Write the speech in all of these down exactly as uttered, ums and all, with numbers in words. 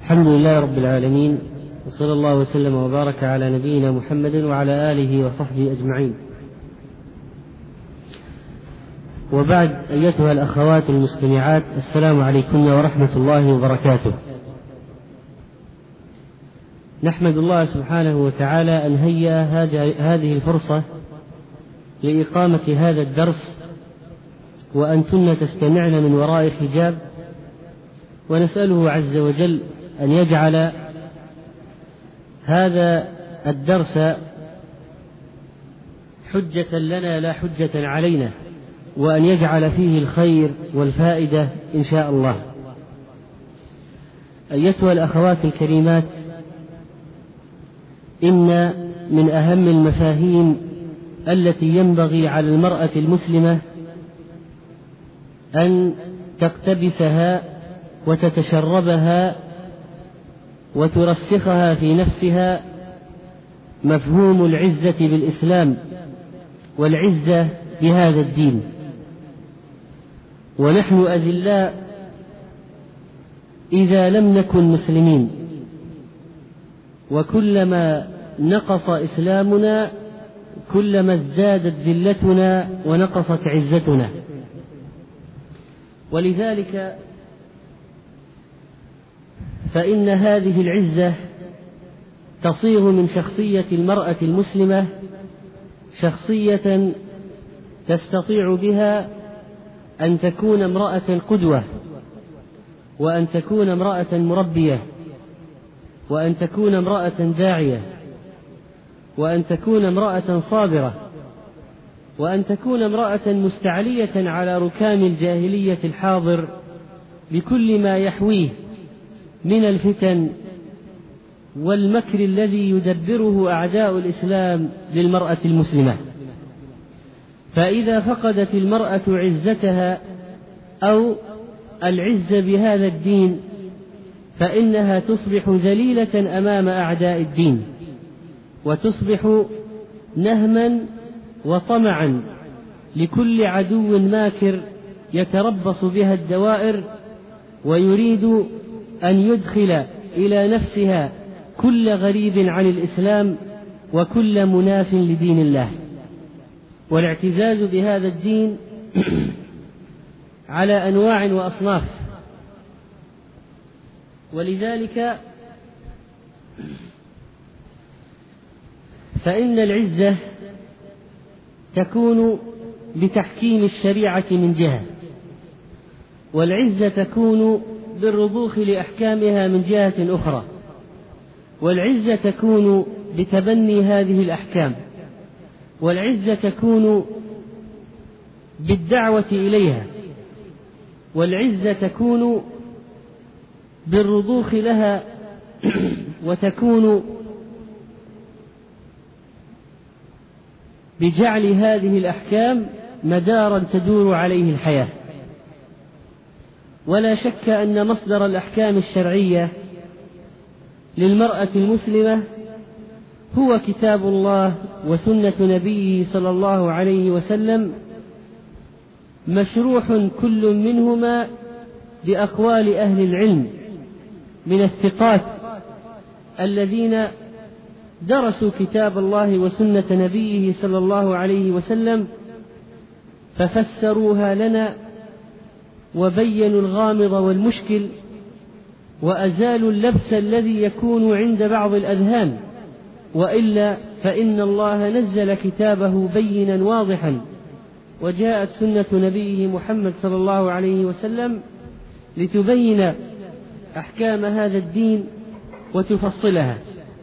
الحمد لله رب العالمين، وصلى الله وسلم وبارك على نبينا محمد وعلى آله وصحبه أجمعين. وبعد، أيتها الأخوات المستمعات، السلام عليكم ورحمة الله وبركاته. نحمد الله سبحانه وتعالى أن هيأ هذه الفرصة لإقامة هذا الدرس، وأنتن تستمعن من وراء حجاب، ونسأله عز وجل أن يجعل هذا الدرس حجة لنا لا حجة علينا، وأن يجعل فيه الخير والفائدة إن شاء الله. أيتها الأخوات الكريمات، إن من أهم المفاهيم التي ينبغي على المرأة المسلمة أن تقتبسها وتتشربها وترسخها في نفسها مفهوم العزة بالإسلام والعزة بهذا الدين. ونحن أذلاء إذا لم نكن مسلمين، وكلما نقص إسلامنا كلما ازدادت ذلتنا ونقصت عزتنا. ولذلك فإن هذه العزة تصيغ من شخصية المرأة المسلمة شخصية تستطيع بها أن تكون امرأة قدوة، وأن تكون امرأة مربية، وأن تكون امرأة داعية، وأن تكون امرأة صابرة، وأن تكون امرأة مستعلية على ركام الجاهلية الحاضر بكل ما يحويه من الفتن والمكر الذي يدبره أعداء الإسلام للمرأة المسلمة. فإذا فقدت المرأة عزتها أو العزة بهذا الدين فإنها تصبح ذليلة أمام أعداء الدين، وتصبح نهما وطمعا لكل عدو ماكر يتربص بها الدوائر، ويريد أن يدخل إلى نفسها كل غريب عن الإسلام وكل مناف لدين الله. والاعتزاز بهذا الدين على أنواع وأصناف. ولذلك فإن العزة تكون بتحكيم الشريعة من جهة، والعزة تكون بالرضوخ لأحكامها من جهة أخرى، والعزة تكون بتبني هذه الأحكام، والعزة تكون بالدعوة إليها، والعزة تكون بالرضوخ لها، وتكون بجعل هذه الأحكام مدارا تدور عليه الحياة. ولا شك أن مصدر الأحكام الشرعية للمرأة المسلمة هو كتاب الله وسنة نبيه صلى الله عليه وسلم، مشروح كل منهما بأقوال أهل العلم من الثقات الذين درسوا كتاب الله وسنة نبيه صلى الله عليه وسلم ففسروها لنا وبينوا الغامض والمشكل، وأزالوا اللبس الذي يكون عند بعض الأذهان. وإلا فإن الله نزل كتابه بينا واضحا، وجاءت سنة نبيه محمد صلى الله عليه وسلم لتبين أحكام هذا الدين وتفصلها.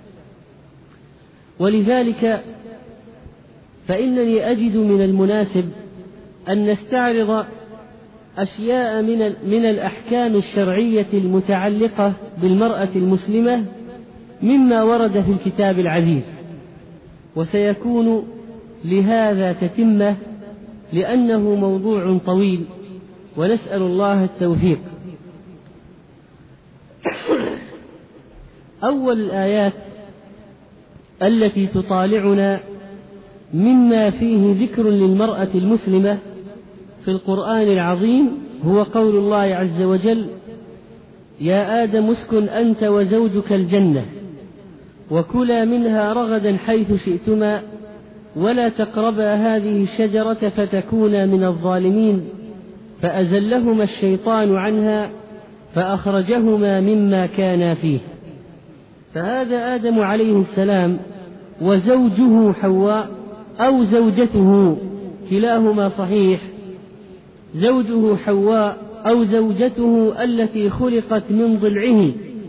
ولذلك فإنني أجد من المناسب أن نستعرض أشياء من من الأحكام الشرعية المتعلقة بالمرأة المسلمة مما ورد في الكتاب العزيز، وسيكون لهذا تتمة لأنه موضوع طويل، ونسأل الله التوفيق. أول الآيات التي تطالعنا مما فيه ذكر للمرأة المسلمة في القرآن العظيم هو قول الله عز وجل: يا آدم اسكن أنت وزوجك الجنة وكلا منها رغدا حيث شئتما ولا تقربا هذه الشجرة فتكونا من الظالمين فأزلهما الشيطان عنها فأخرجهما مما كانا فيه. فهذا آدم عليه السلام وزوجه حواء أو زوجته، كلاهما صحيح، زوجه حواء أو زوجته التي خلقت من ضلعه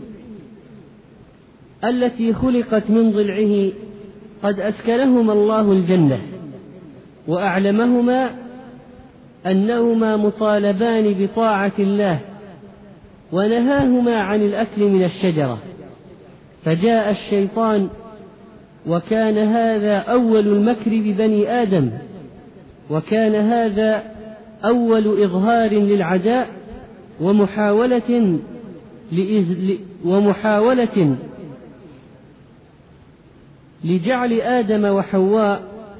التي خلقت من ضلعه قد أسكنهما الله الجنة وأعلمهما أنهما مطالبان بطاعة الله ونهاهما عن الأكل من الشجرة، فجاء الشيطان وكان هذا أول المكر ببني آدم، وكان هذا أول إظهار للعداء ومحاولة ومحاولة لجعل آدم وحواء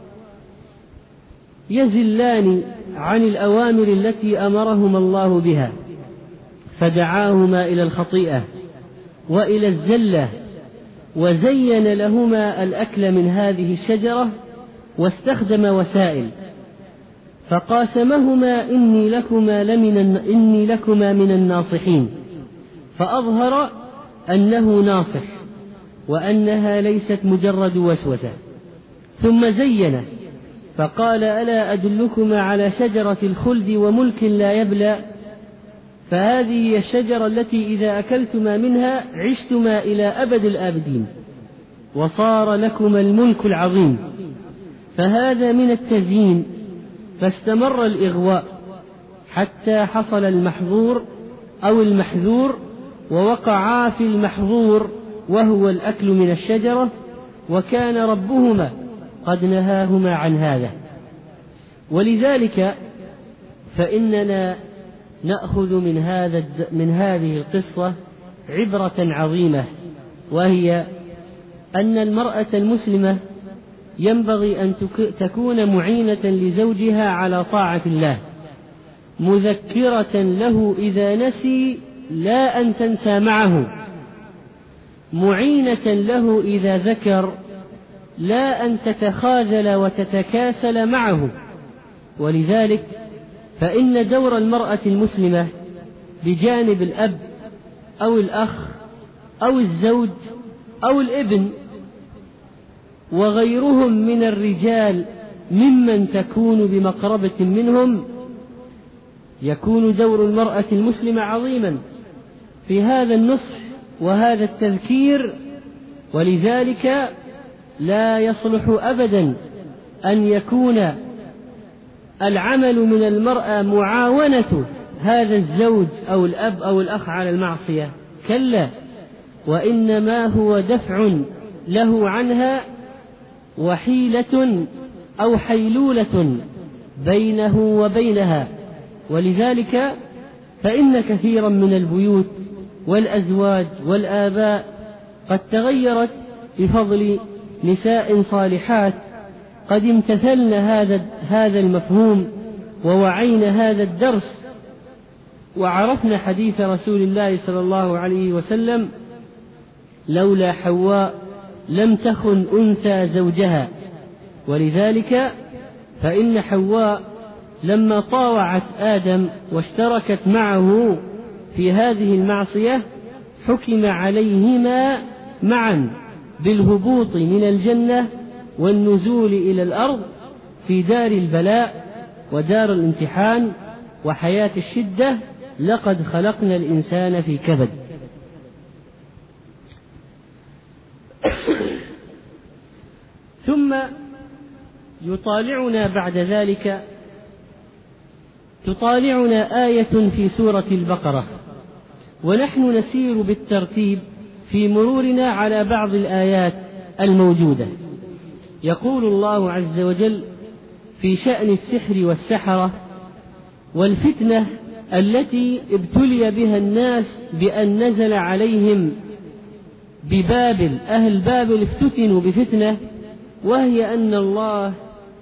يزلان عن الأوامر التي أمرهما الله بها، فدعاهما إلى الخطيئة وإلى الزلة وزين لهما الأكل من هذه الشجرة واستخدم وسائل، فقاسمهما إني لكما, لمن إني لكما من الناصحين، فأظهر أنه ناصح وأنها ليست مجرد وسوسة، ثم زين فقال ألا أدلكما على شجرة الخلد وملك لا يبلى، فهذه هي الشجرة التي إذا أكلتما منها عشتما إلى أبد الآبدين وصار لكما الملك العظيم. فهذا من التزيين، فاستمر الإغواء حتى حصل المحظور أو المحذور ووقعا في المحظور وهو الأكل من الشجرة، وكان ربهما قد نهاهما عن هذا. ولذلك فإننا نأخذ من هذا من هذه القصة عبرة عظيمة، وهي أن المرأة المسلمة ينبغي أن تكون معينة لزوجها على طاعة الله، مذكرة له إذا نسي لا أن تنسى معه، معينة له إذا ذكر لا أن تتخاذل وتتكاسل معه. ولذلك فإن دور المرأة المسلمة بجانب الأب أو الأخ أو الزوج أو الابن وغيرهم من الرجال ممن تكون بمقربة منهم، يكون دور المرأة المسلمة عظيما في هذا النصح وهذا التذكير. ولذلك لا يصلح أبدا أن يكون العمل من المرأة معاونة هذا الزوج أو الأب أو الأخ على المعصية، كلا، وإنما هو دفع له عنها وحيلة أو حيلولة بينه وبينها. ولذلك فإن كثيرا من البيوت والأزواج والآباء قد تغيرت بفضل نساء صالحات قد امتثلن هذا هذا المفهوم ووعين هذا الدرس، وعرفنا حديث رسول الله صلى الله عليه وسلم: لولا حواء لم تخن أنثى زوجها. ولذلك فإن حواء لما طاوعت آدم واشتركت معه في هذه المعصية حكم عليهما معا بالهبوط من الجنة والنزول إلى الأرض في دار البلاء ودار الامتحان وحياة الشدة. لقد خلقنا الإنسان في كبد. ثم يطالعنا بعد ذلك تطالعنا آية في سورة البقرة، ونحن نسير بالترتيب في مرورنا على بعض الآيات الموجودة. يقول الله عز وجل في شأن السحر والسحرة والفتنة التي ابتلي بها الناس بأن نزل عليهم ببابل، أهل بابل افتتنوا بفتنة، وهي أن الله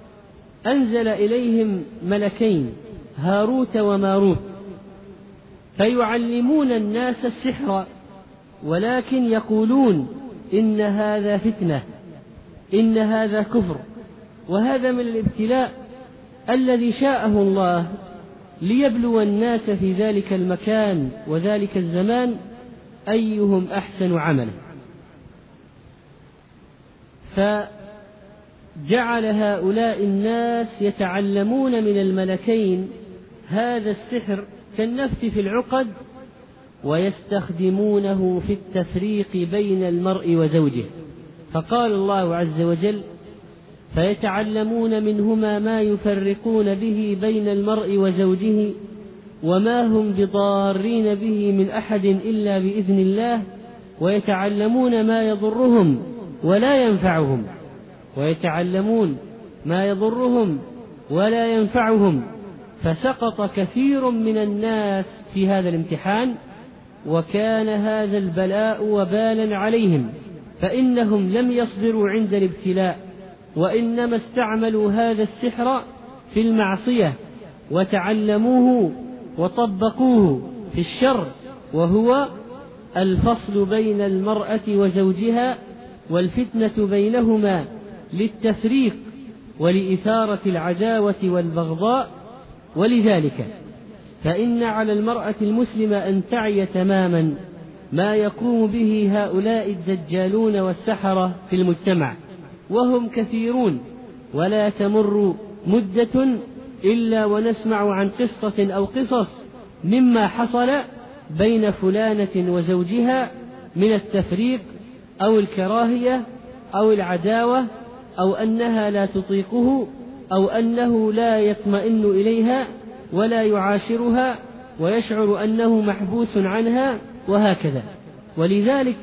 أنزل إليهم ملكين هاروت وماروت، فيعلمون الناس السحر، ولكن يقولون إن هذا فتنة، إن هذا كفر. وهذا من الابتلاء الذي شاءه الله ليبلو الناس في ذلك المكان وذلك الزمان أيهم أحسن عملا. فجعل هؤلاء الناس يتعلمون من الملكين هذا السحر كالنفث في العقد، ويستخدمونه في التفريق بين المرء وزوجه. فقال الله عز وجل: فيتعلمون منهما ما يفرقون به بين المرء وزوجه وما هم بضارين به من أحد إلا بإذن الله، ويتعلمون ما يضرهم ولا ينفعهم ويتعلمون ما يضرهم ولا ينفعهم فسقط كثير من الناس في هذا الامتحان، وكان هذا البلاء وبالا عليهم، فإنهم لم يصبروا عند الابتلاء، وإنما استعملوا هذا السحر في المعصية وتعلموه وطبقوه في الشر، وهو الفصل بين المرأة وزوجها والفتنة بينهما للتفريق ولإثارة العداوة والبغضاء. ولذلك فإن على المرأة المسلمة أن تعي تماما ما يقوم به هؤلاء الدجالون والسحرة في المجتمع، وهم كثيرون، ولا تمر مدة إلا ونسمع عن قصة أو قصص مما حصل بين فلانة وزوجها من التفريق أو الكراهية أو العداوة، أو أنها لا تطيقه، أو أنه لا يطمئن إليها ولا يعاشرها ويشعر أنه محبوس عنها، وهكذا. ولذلك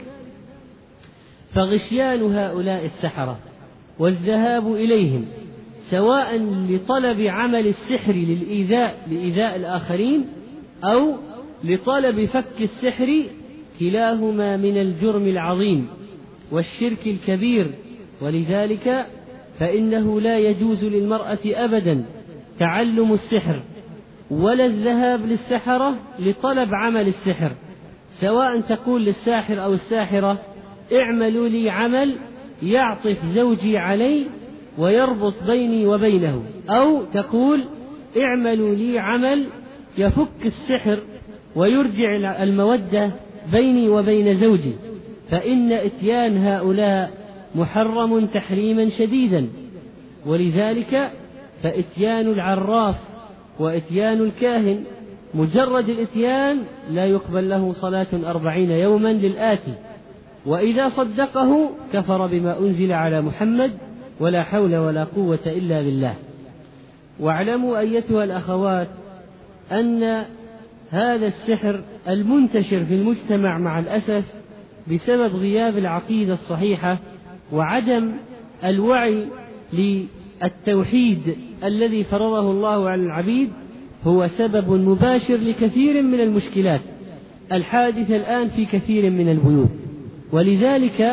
فغشيان هؤلاء السحرة والذهاب إليهم سواء لطلب عمل السحر للإيذاء لإيذاء الآخرين أو لطلب فك السحر، كلاهما من الجرم العظيم والشرك الكبير. ولذلك فإنه لا يجوز للمرأة أبدا تعلم السحر ولا الذهاب للسحرة لطلب عمل السحر، سواء تقول للساحر أو الساحرة: اعملوا لي عمل يعطف زوجي علي ويربط بيني وبينه، أو تقول: اعملوا لي عمل يفك السحر ويرجع المودة بيني وبين زوجي. فإن إتيان هؤلاء محرم تحريما شديدا. ولذلك فإتيان العراف وإتيان الكاهن مجرد الإتيان لا يقبل له صلاة أربعين يوما للآتي، وإذا صدقه كفر بما أنزل على محمد، ولا حول ولا قوة إلا بالله. واعلموا أيتها الأخوات أن هذا السحر المنتشر في المجتمع مع الأسف بسبب غياب العقيدة الصحيحة وعدم الوعي للتوحيد الذي فرضه الله على العبيد هو سبب مباشر لكثير من المشكلات الحادثة الآن في كثير من البيوت. ولذلك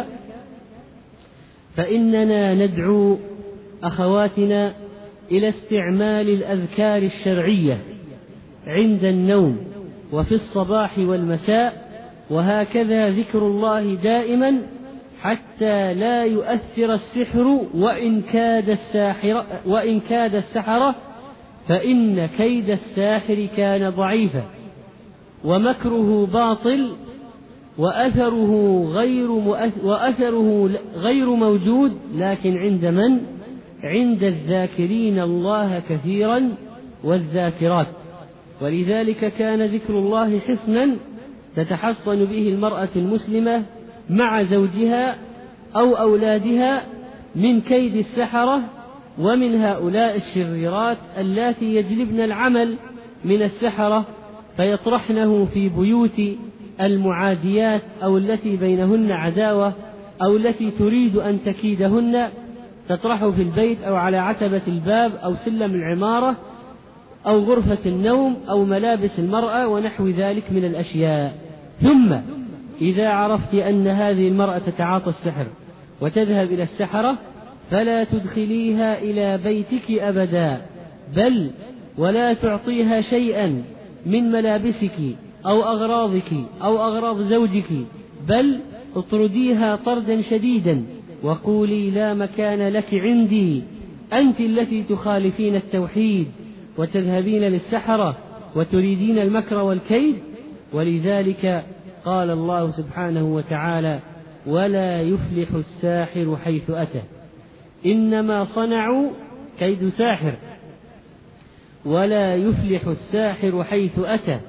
فإننا ندعو أخواتنا إلى استعمال الأذكار الشرعية عند النوم وفي الصباح والمساء، وهكذا ذكر الله دائما حتى لا يؤثر السحر وإن كاد الساحر وإن كاد السحرة، فإن كيد الساحر كان ضعيفا ومكره باطل وأثره غير وأثره غير موجود، لكن عند من؟ عند الذاكرين الله كثيرا والذاكرات. ولذلك كان ذكر الله حصنا تتحصن به المرأة المسلمة مع زوجها أو أولادها من كيد السحرة ومن هؤلاء الشريرات اللاتي يجلبن العمل من السحرة فيطرحنه في بيوت المعاديات أو التي بينهن عداوة أو التي تريد أن تكيدهن، تطرحه في البيت أو على عتبة الباب أو سلم العمارة أو غرفة النوم أو ملابس المرأة ونحو ذلك من الأشياء. ثم إذا عرفت أن هذه المرأة تتعاطى السحر وتذهب إلى السحرة فلا تدخليها إلى بيتك أبدا، بل ولا تعطيها شيئا من ملابسك أو أغراضك أو أغراض زوجك، بل اطرديها طردا شديدا وقولي لا مكان لك عندي، أنت التي تخالفين التوحيد وتذهبين للسحرة وتريدين المكر والكيد. ولذلك قال الله سبحانه وتعالى: ولا يفلح الساحر حيث أتى، إنما صنعوا كيد ساحر، ولا يفلح الساحر حيث أتى.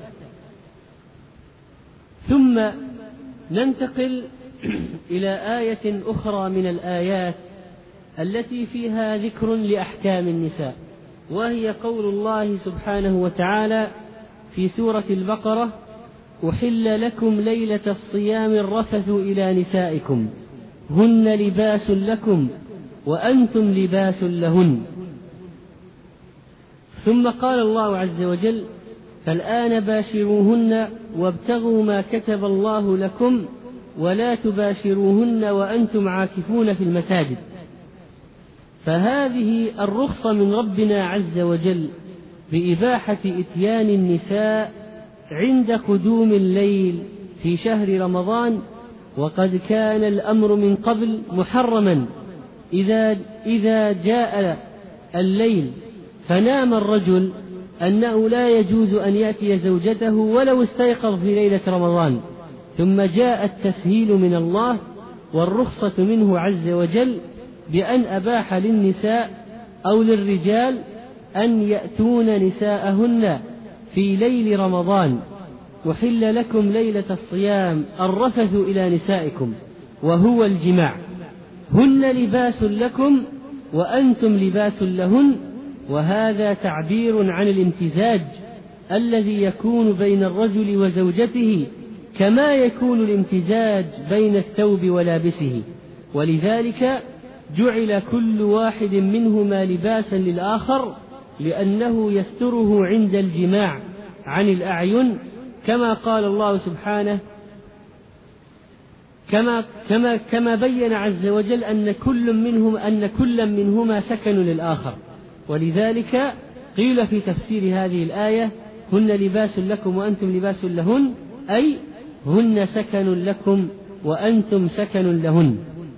ثم ننتقل إلى آية أخرى من الآيات التي فيها ذكر لأحكام النساء، وهي قول الله سبحانه وتعالى في سورة البقرة: أحل لكم ليلة الصيام الرفث إلى نسائكم هن لباس لكم وأنتم لباس لهن. ثم قال الله عز وجل: فالآن باشروهن وابتغوا ما كتب الله لكم ولا تباشروهن وأنتم عاكفون في المساجد. فهذه الرخصة من ربنا عز وجل بإباحة إتيان النساء عند قدوم الليل في شهر رمضان، وقد كان الأمر من قبل محرما. إذا, إذا جاء الليل فنام الرجل أنه لا يجوز أن يأتي زوجته ولو استيقظ في ليلة رمضان، ثم جاء التسهيل من الله والرخصة منه عز وجل بأن أباح للنساء أو للرجال أن يأتون نساءهن في ليل رمضان. أحل لكم ليلة الصيام الرفث إلى نسائكم وهو الجماع، هن لباس لكم وأنتم لباس لهن. وهذا تعبير عن الامتزاج الذي يكون بين الرجل وزوجته كما يكون الامتزاج بين الثوب ولابسه، ولذلك جعل كل واحد منهما لباسا للآخر لأنه يستره عند الجماع عن الأعين، كما قال الله سبحانه كما كما كما بين عز وجل أن كل منهم أن كل منهما سكن للآخر. ولذلك قيل في تفسير هذه الآية: هن لباس لكم وأنتم لباس لهن، أي هن سكن لكم وأنتم سكن لهن.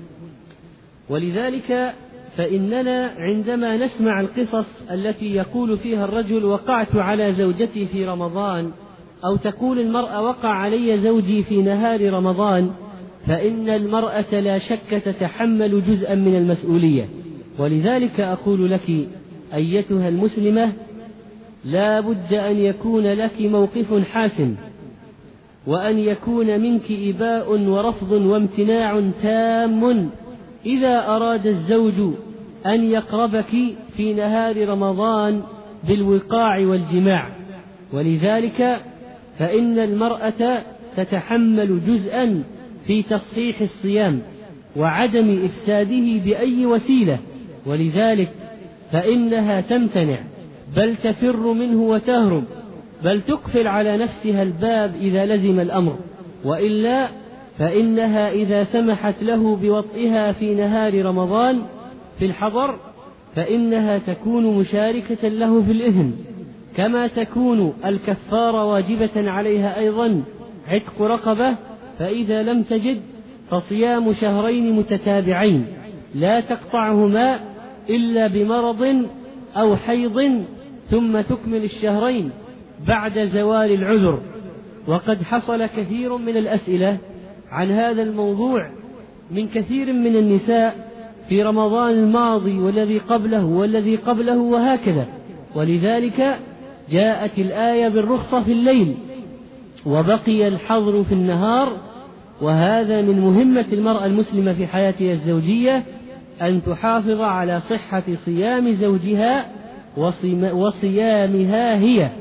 ولذلك فإننا عندما نسمع القصص التي يقول فيها الرجل: وقعت على زوجتي في رمضان، أو تقول المرأة: وقع علي زوجي في نهار رمضان، فإن المرأة لا شك تتحمل جزءا من المسؤولية. ولذلك أقول لك أيتها المسلمة: لا بد أن يكون لك موقف حاسم، وأن يكون منك إباء ورفض وامتناع تام إذا أراد الزوج أن يقربك في نهار رمضان بالوقاع والجماع. ولذلك فإن المرأة تتحمل جزءا في تصحيح الصيام وعدم إفساده بأي وسيلة، ولذلك فإنها تمتنع بل تفر منه وتهرب، بل تقفل على نفسها الباب إذا لزم الأمر، وإلا فإنها إذا سمحت له بوطئها في نهار رمضان في الحضر فإنها تكون مشاركة له في الإثم، كما تكون الكفارة واجبة عليها أيضا عتق رقبة، فإذا لم تجد فصيام شهرين متتابعين لا تقطعهما إلا بمرض أو حيض، ثم تكمل الشهرين بعد زوال العذر. وقد حصل كثير من الأسئلة عن هذا الموضوع من كثير من النساء في رمضان الماضي والذي قبله والذي قبله وهكذا، ولذلك جاءت الآية بالرخصة في الليل وبقي الحظر في النهار. وهذا من مهمة المرأة المسلمة في حياتها الزوجية أن تحافظ على صحة صيام زوجها وصيامها هي.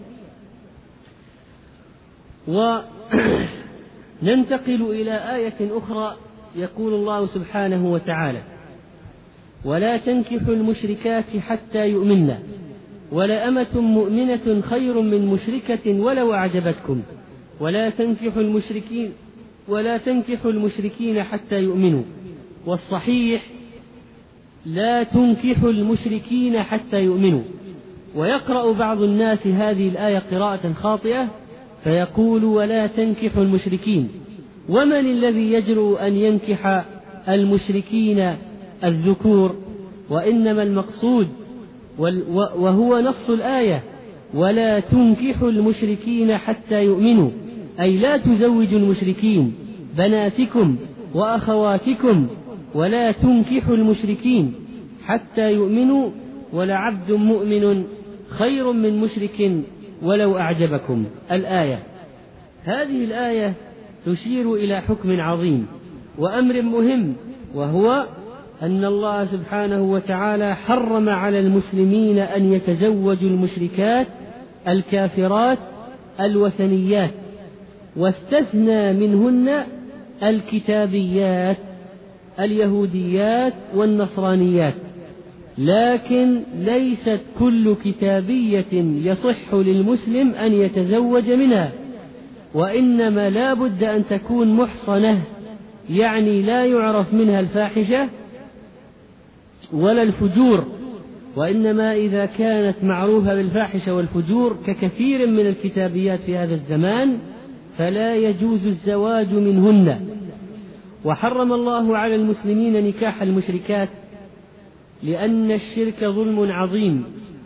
وننتقل إلى آية أخرى، يقول الله سبحانه وتعالى: ولا تنكحوا المشركات حتى يؤمنن ولأمة مؤمنة خير من مشركة ولو أعجبتكم ولا تنكحوا المشركين ولا تنكحوا المشركين حتى يؤمنوا. والصحيح لا تنكحوا المشركين حتى يؤمنوا. ويقرأ بعض الناس هذه الآية قراءة خاطئة فيقول ولا تنكحوا المشركين. ومن الذي يجرؤ أن ينكح المشركين الذكور؟ وإنما المقصود وهو نص الآية ولا تنكحوا المشركين حتى يؤمنوا، أي لا تزوجوا المشركين بناتكم وأخواتكم، ولا تنكحوا المشركين حتى يؤمنوا، ولعبد مؤمن خير من مشرك ولو أعجبكم. الآية هذه الآية تشير إلى حكم عظيم وأمر مهم، وهو أن الله سبحانه وتعالى حرم على المسلمين أن يتزوجوا المشركات الكافرات الوثنيات، واستثنى منهن الكتابيات اليهوديات والنصرانيات، لكن ليست كل كتابية يصح للمسلم أن يتزوج منها، وإنما لا بد أن تكون محصنة، يعني لا يعرف منها الفاحشة ولا الفجور، وإنما إذا كانت معروفة بالفاحشة والفجور ككثير من الكتابيات في هذا الزمان فلا يجوز الزواج منهن. وحرم الله على المسلمين نكاح المشركات لأن الشرك ظلم عظيم،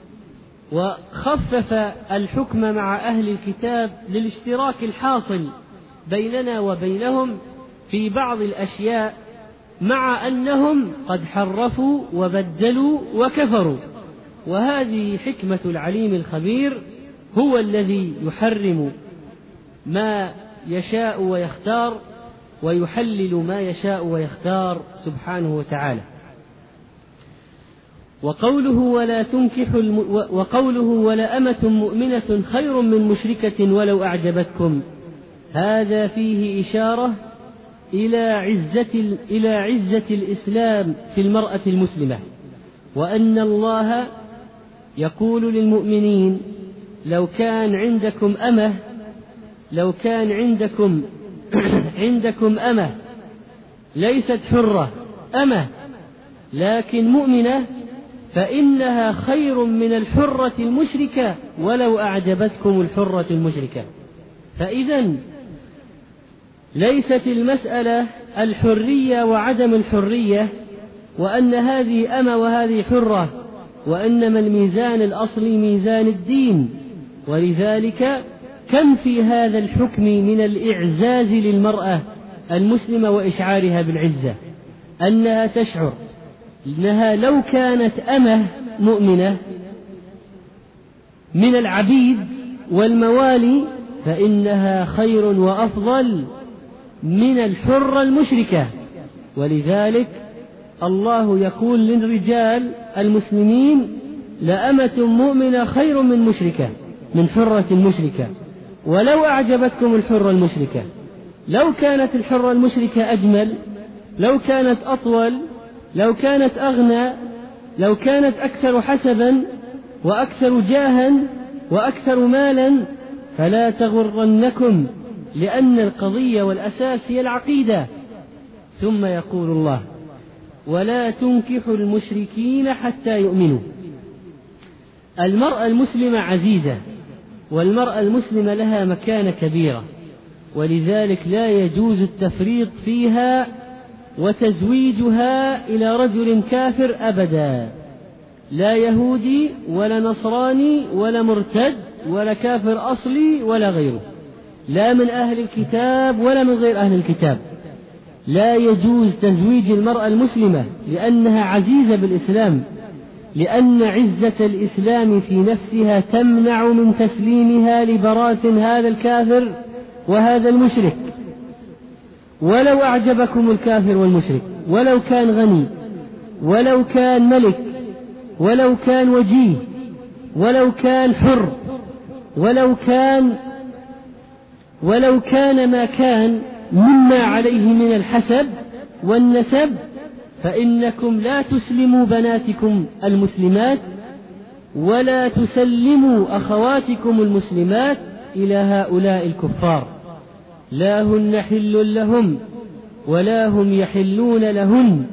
وخفف الحكم مع أهل الكتاب للاشتراك الحاصل بيننا وبينهم في بعض الأشياء، مع أنهم قد حرفوا وبدلوا وكفروا. وهذه حكمة العليم الخبير، هو الذي يحرم ما يشاء ويختار ويحلل ما يشاء ويختار سبحانه وتعالى. وقوله ولا تنكحوا الم... وقوله ولا أمة مؤمنة خير من مشركة ولو أعجبتكم، هذا فيه إشارة إلى عزة إلى عزة الإسلام في المرأة المسلمة، وأن الله يقول للمؤمنين لو كان عندكم أمة لو كان عندكم عندكم أمة ليست حرة، أمة لكن مؤمنة، فإنها خير من الحرة المشركة ولو أعجبتكم الحرة المشركة. فإذن ليست المسألة الحرية وعدم الحرية، وأن هذه أمة وهذه حرة، وإنما الميزان الأصلي ميزان الدين. ولذلك كم في هذا الحكم من الإعزاز للمرأة المسلمة وإشعارها بالعزة، أنها تشعر أنها لو كانت أمة مؤمنة من العبيد والموالي فإنها خير وأفضل من الحرة المشركة. ولذلك الله يقول للرجال المسلمين لأمة مؤمنة خير من مشركة من حرة مشركة ولو أعجبتكم الحرة المشركة. لو كانت الحرة المشركة أجمل، لو كانت أطول، لو كانت أغنى، لو كانت أكثر حسبا وأكثر جاها وأكثر مالا، فلا تغرنكم، لأن القضية والأساس هي العقيدة. ثم يقول الله ولا تنكحوا المشركين حتى يؤمنوا. المرأة المسلمة عزيزة، والمرأة المسلمة لها مكانة كبيرة، ولذلك لا يجوز التفريط فيها وتزويجها إلى رجل كافر أبدا، لا يهودي ولا نصراني ولا مرتد ولا كافر أصلي ولا غيره، لا من أهل الكتاب ولا من غير أهل الكتاب. لا يجوز تزويج المرأة المسلمة لأنها عزيزة بالإسلام، لأن عزة الإسلام في نفسها تمنع من تسليمها لبراثن هذا الكافر وهذا المشرك. ولو أعجبكم الكافر والمشرك، ولو كان غني، ولو كان ملك، ولو كان وجيه، ولو كان حر، ولو كان ولو كان ما كان مما عليه من الحسب والنسب، فإنكم لا تسلموا بناتكم المسلمات ولا تسلموا أخواتكم المسلمات إلى هؤلاء الكفار، لا هن حل لهم ولا هم يحلون لهن.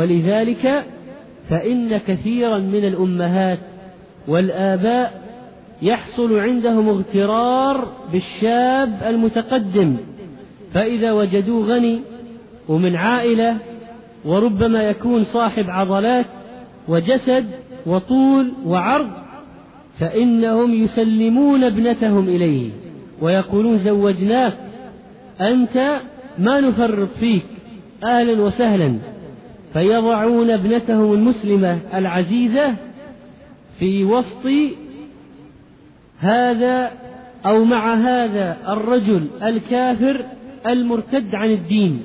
ولذلك فإن كثيرا من الأمهات والآباء يحصل عندهم اغترار بالشاب المتقدم، فإذا وجدوه غني ومن عائلة وربما يكون صاحب عضلات وجسد وطول وعرض، فإنهم يسلمون ابنتهم إليه ويقولون زوجناك، أنت ما نفرط فيك، أهلا وسهلا. فيضعون ابنتهم المسلمة العزيزة في وسط هذا أو مع هذا الرجل الكافر المرتد عن الدين،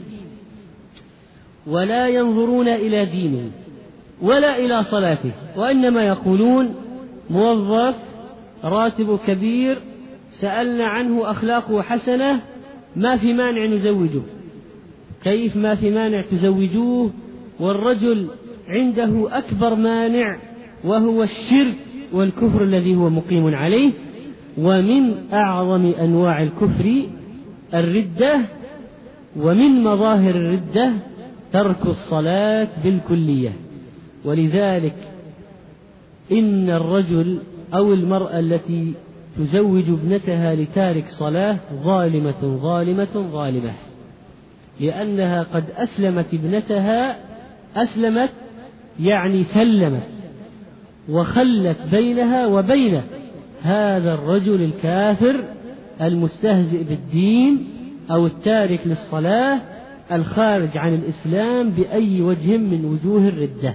ولا ينظرون إلى دينه ولا إلى صلاته، وإنما يقولون موظف راتب كبير سألنا عنه أخلاقه حسنة ما في مانع نزوجه. كيف ما في مانع تزوجوه والرجل عنده أكبر مانع وهو الشرك والكفر الذي هو مقيم عليه؟ ومن أعظم أنواع الكفر الردة، ومن مظاهر الردة ترك الصلاة بالكلية. ولذلك إن الرجل أو المرأة التي تزوج ابنتها لتارك صلاة ظالمة ظالمة ظالمة، لأنها قد أسلمت ابنتها، أسلمت يعني سلمت وخلت بينها وبين هذا الرجل الكافر المستهزئ بالدين أو التارك للصلاة الخارج عن الإسلام بأي وجه من وجوه الردة.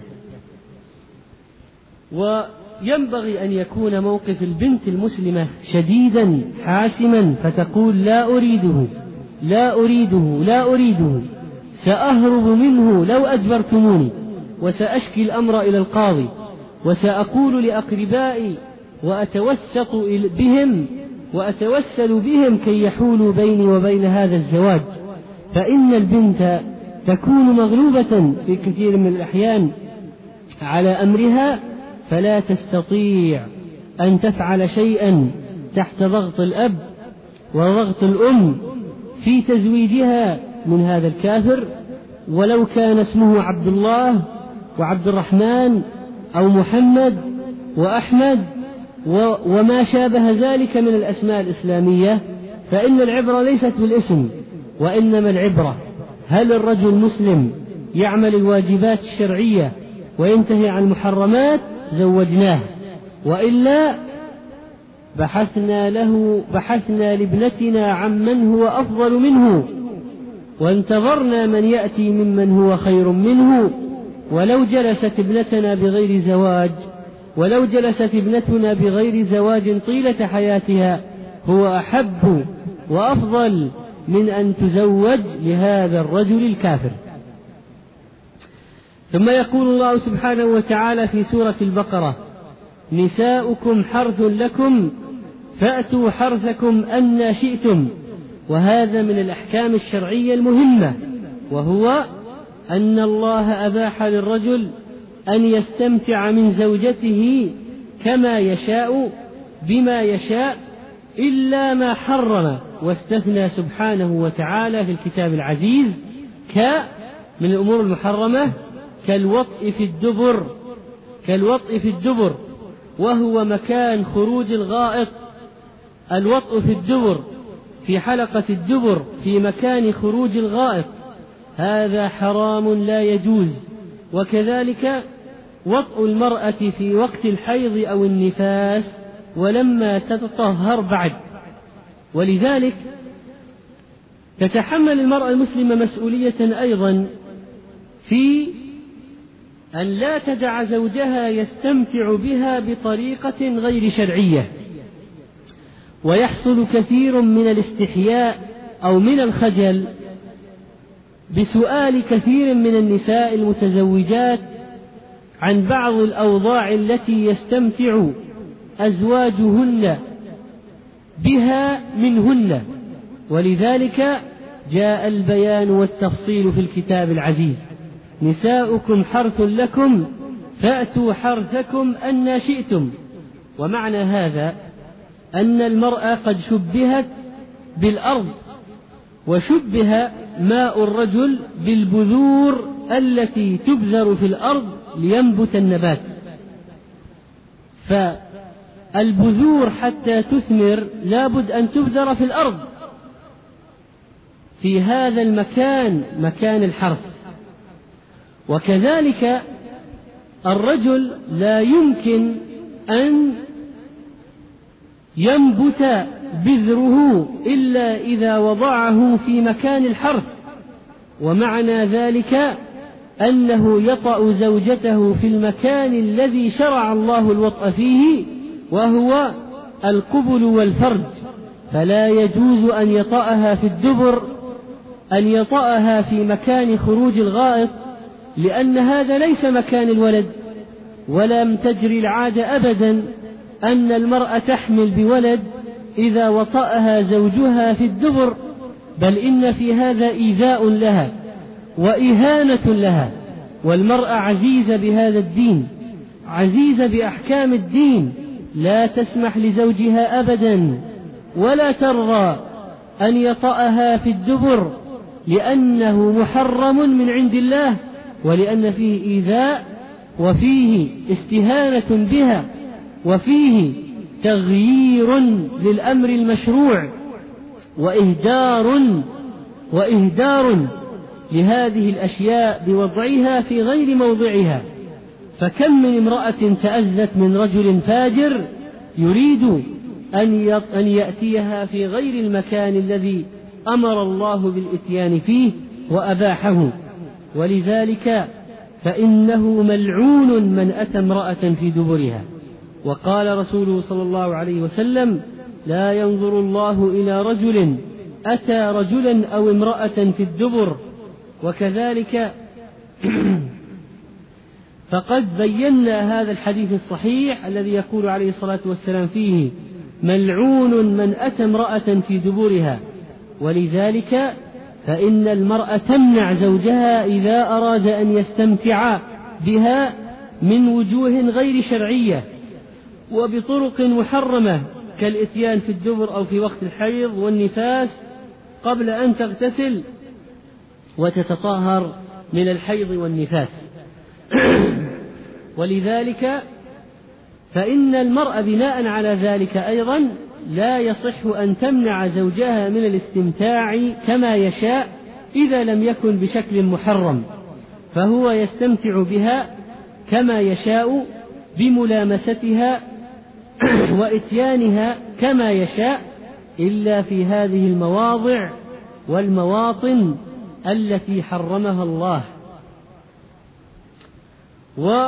وينبغي أن يكون موقف البنت المسلمة شديدا حاسما، فتقول لا أريده لا أريده لا أريده، سأهرب منه لو أجبرتموني، وسأشكي الأمر إلى القاضي، وسأقول لأقربائي وأتوسط بهم وأتوسل بهم كي يحولوا بيني وبين هذا الزواج. فإن البنت تكون مغلوبة في كثير من الأحيان على أمرها، فلا تستطيع أن تفعل شيئا تحت ضغط الأب وضغط الأم في تزويجها من هذا الكافر، ولو كان اسمه عبد الله وعبد الرحمن أو محمد وأحمد وما شابه ذلك من الأسماء الإسلامية. فإن العبرة ليست بالاسم، وإنما العبرة هل الرجل مسلم يعمل الواجبات الشرعية وينتهي عن المحرمات زوجناه، وإلا بحثنا له بحثنا لابنتنا عن من هو أفضل منه، وانتظرنا من يأتي ممن هو خير منه. ولو جلست ابنتنا بغير زواج ولو جلست ابنتنا بغير زواج طيلة حياتها هو أحب وأفضل من أن تزوج لهذا الرجل الكافر. ثم يقول الله سبحانه وتعالى في سورة البقرة: نساؤكم حرث لكم فأتوا حرثكم أنى شئتم. وهذا من الأحكام الشرعية المهمة، وهو أن الله أباح للرجل أن يستمتع من زوجته كما يشاء بما يشاء إلا ما حرم، واستثنى سبحانه وتعالى في الكتاب العزيز ك من الأمور المحرمة كالوطء في الدبر كالوطء في الدبر وهو مكان خروج الغائط. الوطء في الدبر في حلقة الدبر في مكان خروج الغائط هذا حرام لا يجوز. وكذلك وطء المرأة في وقت الحيض أو النفاس ولما تتطهر بعد. ولذلك تتحمل المرأة المسلمة مسؤولية أيضا في أن لا تدع زوجها يستمتع بها بطريقة غير شرعية. ويحصل كثير من الاستحياء أو من الخجل بسؤال كثير من النساء المتزوجات عن بعض الأوضاع التي يستمتع أزواجهن بها منهن. ولذلك جاء البيان والتفصيل في الكتاب العزيز: نساؤكم حرث لكم فأتوا حرثكم أنى شئتم. ومعنى هذا أن المرأة قد شبهت بالأرض، وشبه ماء الرجل بالبذور التي تبذر في الأرض لينبت النبات. البذور حتى تثمر لابد أن تبذر في الأرض في هذا المكان، مكان الحرث. وكذلك الرجل لا يمكن أن ينبت بذره إلا إذا وضعه في مكان الحرث، ومعنى ذلك أنه يطأ زوجته في المكان الذي شرع الله الوطأ فيه، وهو القبل والفرج، فلا يجوز أن يطأها في الدبر، أن يطأها في مكان خروج الغائط، لأن هذا ليس مكان الولد. ولم تجري العادة أبدا أن المرأة تحمل بولد إذا وطأها زوجها في الدبر، بل إن في هذا إيذاء لها وإهانة لها. والمرأة عزيزة بهذا الدين، عزيزة بأحكام الدين، لا تسمح لزوجها أبدا ولا ترضى أن يطأها في الدبر، لأنه محرم من عند الله، ولأن فيه إيذاء وفيه استهانة بها وفيه تغيير للأمر المشروع وإهدار وإهدار لهذه الأشياء بوضعها في غير موضعها. فكم من امرأة تأذت من رجل فاجر يريد أن يأتيها في غير المكان الذي أمر الله بالإتيان فيه وأباحه. ولذلك فإنه ملعون من أتى امرأة في دبرها. وقال رسوله صلى الله عليه وسلم: لا ينظر الله إلى رجل أتى رجلا أو امرأة في الدبر. وكذلك فقد بينا هذا الحديث الصحيح الذي يقول عليه الصلاة والسلام فيه: ملعون من أتى امرأة في دبرها. ولذلك فإن المرأة تمنع زوجها إذا أراد أن يستمتع بها من وجوه غير شرعية وبطرق محرمة، كالإتيان في الدبر أو في وقت الحيض والنفاس قبل أن تغتسل وتتطهر من الحيض والنفاس. ولذلك فإن المرأة بناء على ذلك أيضا لا يصح أن تمنع زوجها من الاستمتاع كما يشاء إذا لم يكن بشكل محرم، فهو يستمتع بها كما يشاء بملامستها وإتيانها كما يشاء، إلا في هذه المواضع والمواطن التي حرمها الله. و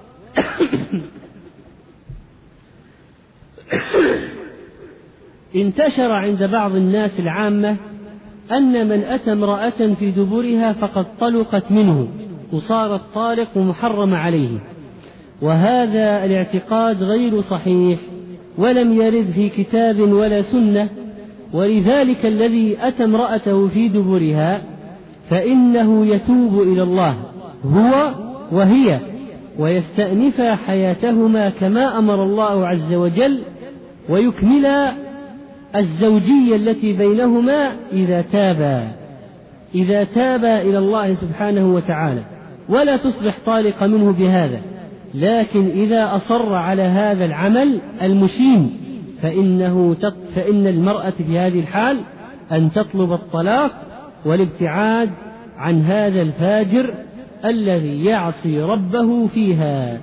انتشر عند بعض الناس العامة أن من أتى امرأة في دبرها فقد طلقت منه وصار الطالق محرم عليه، وهذا الاعتقاد غير صحيح ولم يرد في كتاب ولا سنة. ولذلك الذي أتى امرأته في دبرها فإنه يتوب إلى الله هو وهي ويستأنفا حياتهما كما أمر الله عز وجل، ويكملا الزوجية التي بينهما إذا تابا إذا تابا إلى الله سبحانه وتعالى، ولا تصبح طالقة منه بهذا. لكن إذا أصر على هذا العمل المشين فإنه فإن المرأة في هذه الحال أن تطلب الطلاق والابتعاد عن هذا الفاجر الذي يعصي ربه فيها.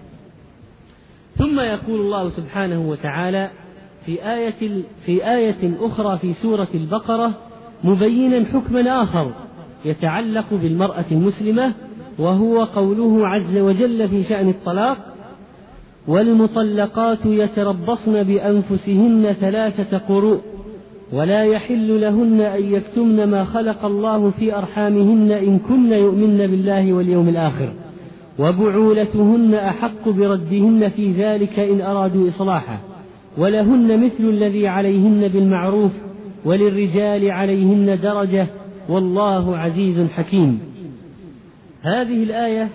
ثم يقول الله سبحانه وتعالى في آية, في آية أخرى في سورة البقرة مبينا حكما آخر يتعلق بالمرأة المسلمة، وهو قوله عز وجل في شأن الطلاق: والمطلقات يتربصن بأنفسهن ثلاثة قروء ولا يحل لهن أن يكتمن ما خلق الله في أرحامهن إن كن يؤمن بالله واليوم الآخر وبعولتهن أحق بردهن في ذلك إن أرادوا إصلاحا ولهن مثل الذي عليهن بالمعروف وللرجال عليهن درجة والله عزيز حكيم. هذه الآية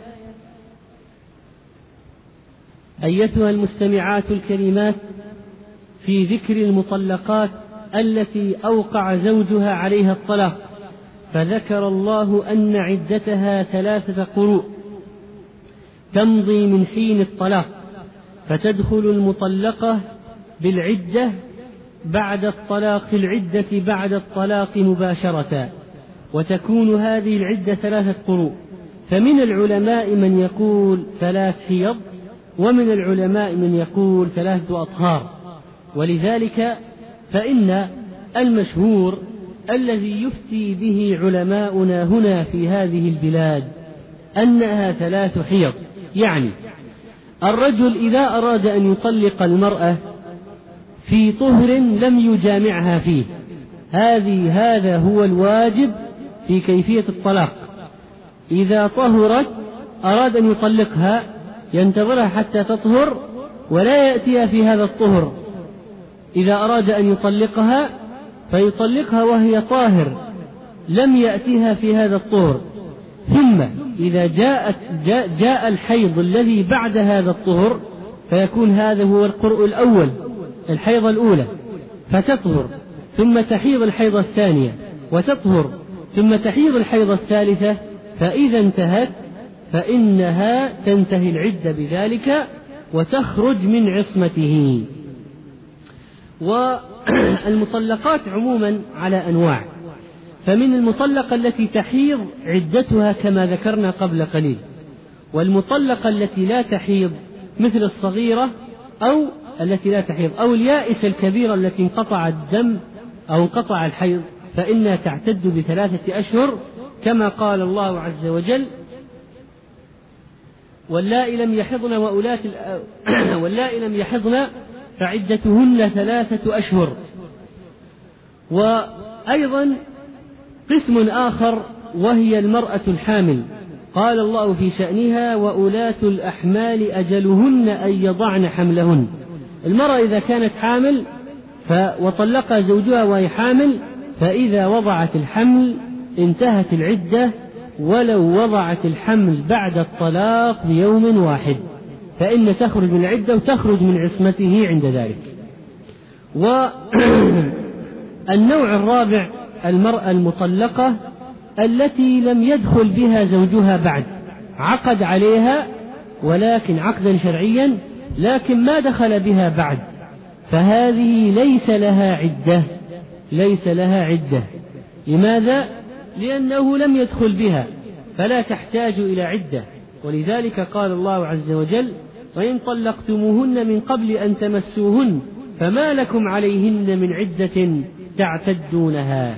أيتها المستمعات الكريمات في ذكر المطلقات التي أوقع زوجها عليها الطلاق، فذكر الله أن عدتها ثلاثة قروء تمضي من حين الطلاق، فتدخل المطلقة بالعدة بعد الطلاق في العدة بعد الطلاق مباشرة، وتكون هذه العدة ثلاثة قروء. فمن العلماء من يقول ثلاث حيض، ومن العلماء من يقول ثلاثة أطهار. ولذلك فإن المشهور الذي يفتي به علماؤنا هنا في هذه البلاد أنها ثلاث حيض. يعني الرجل إذا أراد أن يطلق المرأة في طهر لم يجامعها فيه، هذه هذا هو الواجب في كيفية الطلاق. إذا طهرت أراد أن يطلقها ينتظرها حتى تطهر ولا يأتيها في هذا الطهر. إذا أراد أن يطلقها فيطلقها وهي طاهر لم يأتيها في هذا الطهر. ثم إذا جاءت جاء, جاء الحيض الذي بعد هذا الطهر فيكون هذا هو القرء الأول، الحيض الأولى، فتطهر ثم تحيض الحيض الثانية وتطهر ثم تحيض الحيض الثالثة. فإذا انتهت فإنها تنتهي العدة بذلك وتخرج من عصمته. والمطلقات عموما على أنواع، فمن المطلقة التي تحيض عدتها كما ذكرنا قبل قليل، والمطلقة التي لا تحيض مثل الصغيرة أو التي لا تحيض أو اليائسة الكبيرة التي انقطع الدم أو انقطع الحيض فإنها تعتد بثلاثة أشهر كما قال الله عز وجل: واللائي لم يحضن وأولات واللائي لم يحضن فعدتهن ثلاثة أشهر. وأيضا قسم آخر وهي المرأة الحامل، قال الله في شأنها: وأولاة الأحمال أجلهن أن يضعن حملهن. المرأة إذا كانت حامل وطلقها زوجها وهي حامل فإذا وضعت الحمل انتهت العدة، ولو وضعت الحمل بعد الطلاق بيوم واحد فإن تخرج من العدة وتخرج من عصمته عند ذلك. والنوع الرابع المرأة المطلقة التي لم يدخل بها زوجها بعد، عقد عليها ولكن عقدا شرعيا لكن ما دخل بها بعد، فهذه ليس لها عدة ليس لها عدة لماذا؟ لأنه لم يدخل بها فلا تحتاج إلى عدة. ولذلك قال الله عز وجل: وإن طلقتموهن من قبل أن تمسوهن فما لكم عليهن من عدة تعتدونها.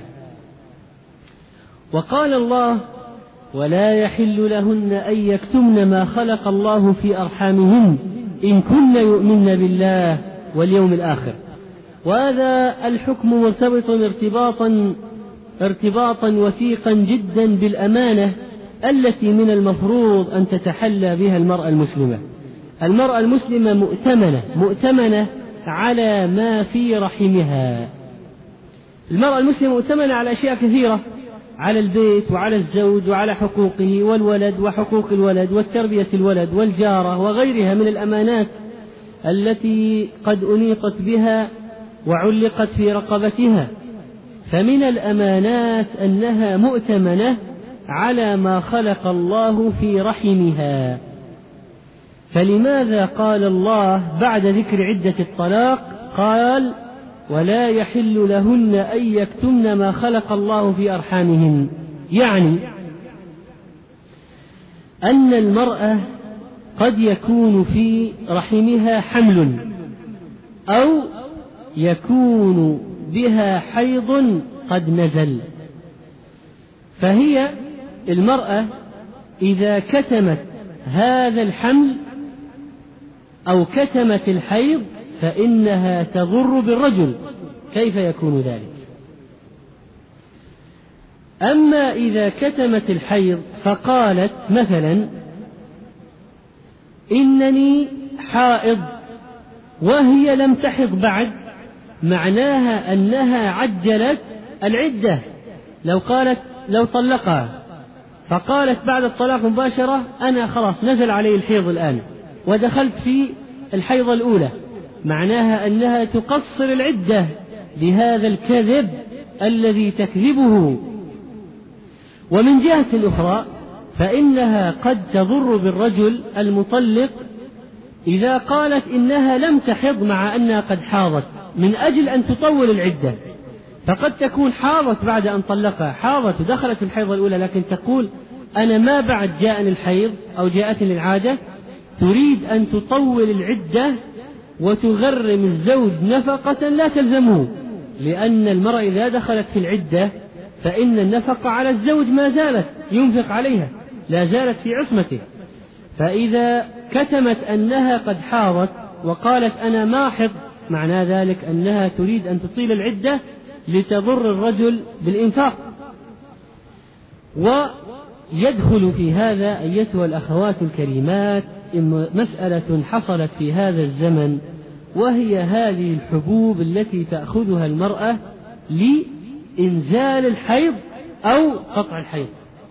وقال الله: ولا يحل لهن أن يكتمن ما خلق الله في أرحامهن إن كن يؤمن بالله واليوم الآخر. وهذا الحكم مرتبط ارتباطا ارتباطا وثيقا جدا بالأمانة التي من المفروض أن تتحلى بها المرأة المسلمة. المرأة المسلمة مؤتمنة مؤتمنة على ما في رحمها. المرأة المسلمة مؤتمنة على أشياء كثيرة، على البيت وعلى الزوج وعلى حقوقه والولد وحقوق الولد والتربية الولد والجارة وغيرها من الأمانات التي قد أنيطت بها وعلقت في رقبتها. فمن الأمانات أنها مؤتمنة على ما خلق الله في رحمها. فلماذا قال الله بعد ذكر عدة الطلاق قال: ولا يحل لهن أن يكتمن ما خلق الله في أرحامهن؟ يعني أن المرأة قد يكون في رحمها حمل أو يكون بها حيض قد نزل، فهي المرأة إذا كتمت هذا الحمل أو كتمت الحيض فإنها تضر بالرجل. كيف يكون ذلك؟ أما إذا كتمت الحيض فقالت مثلا: إنني حائض، وهي لم تحض بعد، معناها أنها عجلت العدة. لو قالت لو طلقها فقالت بعد الطلاق مباشرة: أنا خلاص نزل علي الحيض الآن ودخلت في الحيض الأولى، معناها أنها تقصر العدة بهذا الكذب الذي تكذبه. ومن جهة أخرى فإنها قد تضر بالرجل المطلق إذا قالت إنها لم تحض مع أنها قد حاضت من أجل أن تطول العدة، فقد تكون حاضت بعد أن طلقها، حاضت ودخلت الحيض الأولى، لكن تقول أنا ما بعد جاءني الحيض أو جاءتني العادة، تريد أن تطول العدة وتغرم الزوج نفقة لا تلزمه، لأن المرأة إذا دخلت في العدة فإن النفقة على الزوج ما زالت ينفق عليها، لا زالت في عصمته. فإذا كتمت أنها قد حاضت وقالت أنا ما حض، معنى ذلك أنها تريد أن تطيل العدة لتضر الرجل بالإنفاق. ويدخل في هذا أيتها الأخوات الكريمات مسألة حصلت في هذا الزمن، وهي هذه الحبوب التي تأخذها المرأة لإنزال الحيض أو قطع الحيض.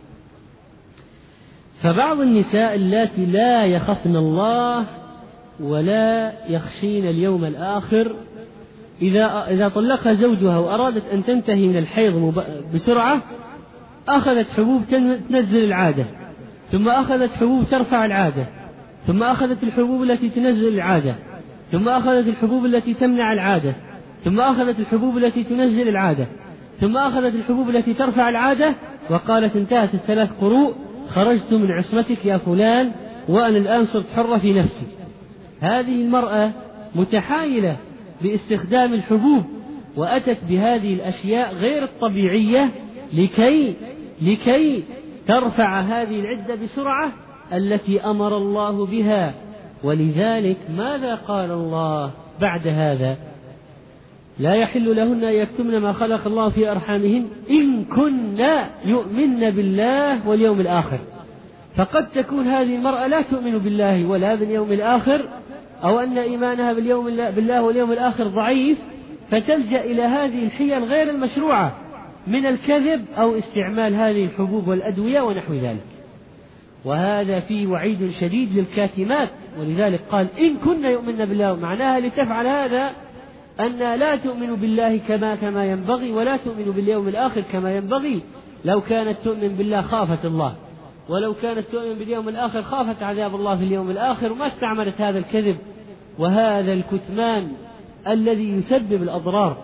فبعض النساء اللاتي لا يخفن الله ولا يخشين اليوم الآخر، إذا إذا طلقها زوجها وأرادت أن تنتهي من الحيض بسرعة، أخذت حبوب تنزل العادة، ثم أخذت حبوب ترفع العادة، ثم أخذت الحبوب التي تنزل العادة، ثم أخذت الحبوب التي تمنع العادة، ثم أخذت الحبوب التي تنزل العادة، ثم أخذت الحبوب التي ترفع العادة، وقالت انتهت الثلاث قروء، خرجت من عصمتك يا فلان وأنا الآن صرت حرة في نفسي. هذه المرأة متحايلة باستخدام الحبوب، وأتت بهذه الأشياء غير الطبيعية لكي لكي ترفع هذه العدة بسرعة التي أمر الله بها. ولذلك ماذا قال الله بعد هذا؟ لا يحل لهن أن يكتمن ما خلق الله في أرحامهن إن كنا يؤمن بالله واليوم الآخر. فقد تكون هذه المرأة لا تؤمن بالله ولا باليوم الآخر، أو أن إيمانها باليوم بالله واليوم الآخر ضعيف، فتلجأ إلى هذه الحيل غير المشروعة من الكذب أو استعمال هذه الحبوب والأدوية ونحو ذلك. وهذا فيه وعيد شديد للكاتمات، ولذلك قال إن كنا يؤمن بالله، معناها لتفعل هذا أن لا تؤمن بالله كما كما ينبغي، ولا تؤمن باليوم الآخر كما ينبغي. لو كانت تؤمن بالله خافت الله، ولو كانت تؤمن باليوم الآخر خافت عذاب الله في اليوم الآخر، وما استعملت هذا الكذب وهذا الكتمان الذي يسبب الأضرار.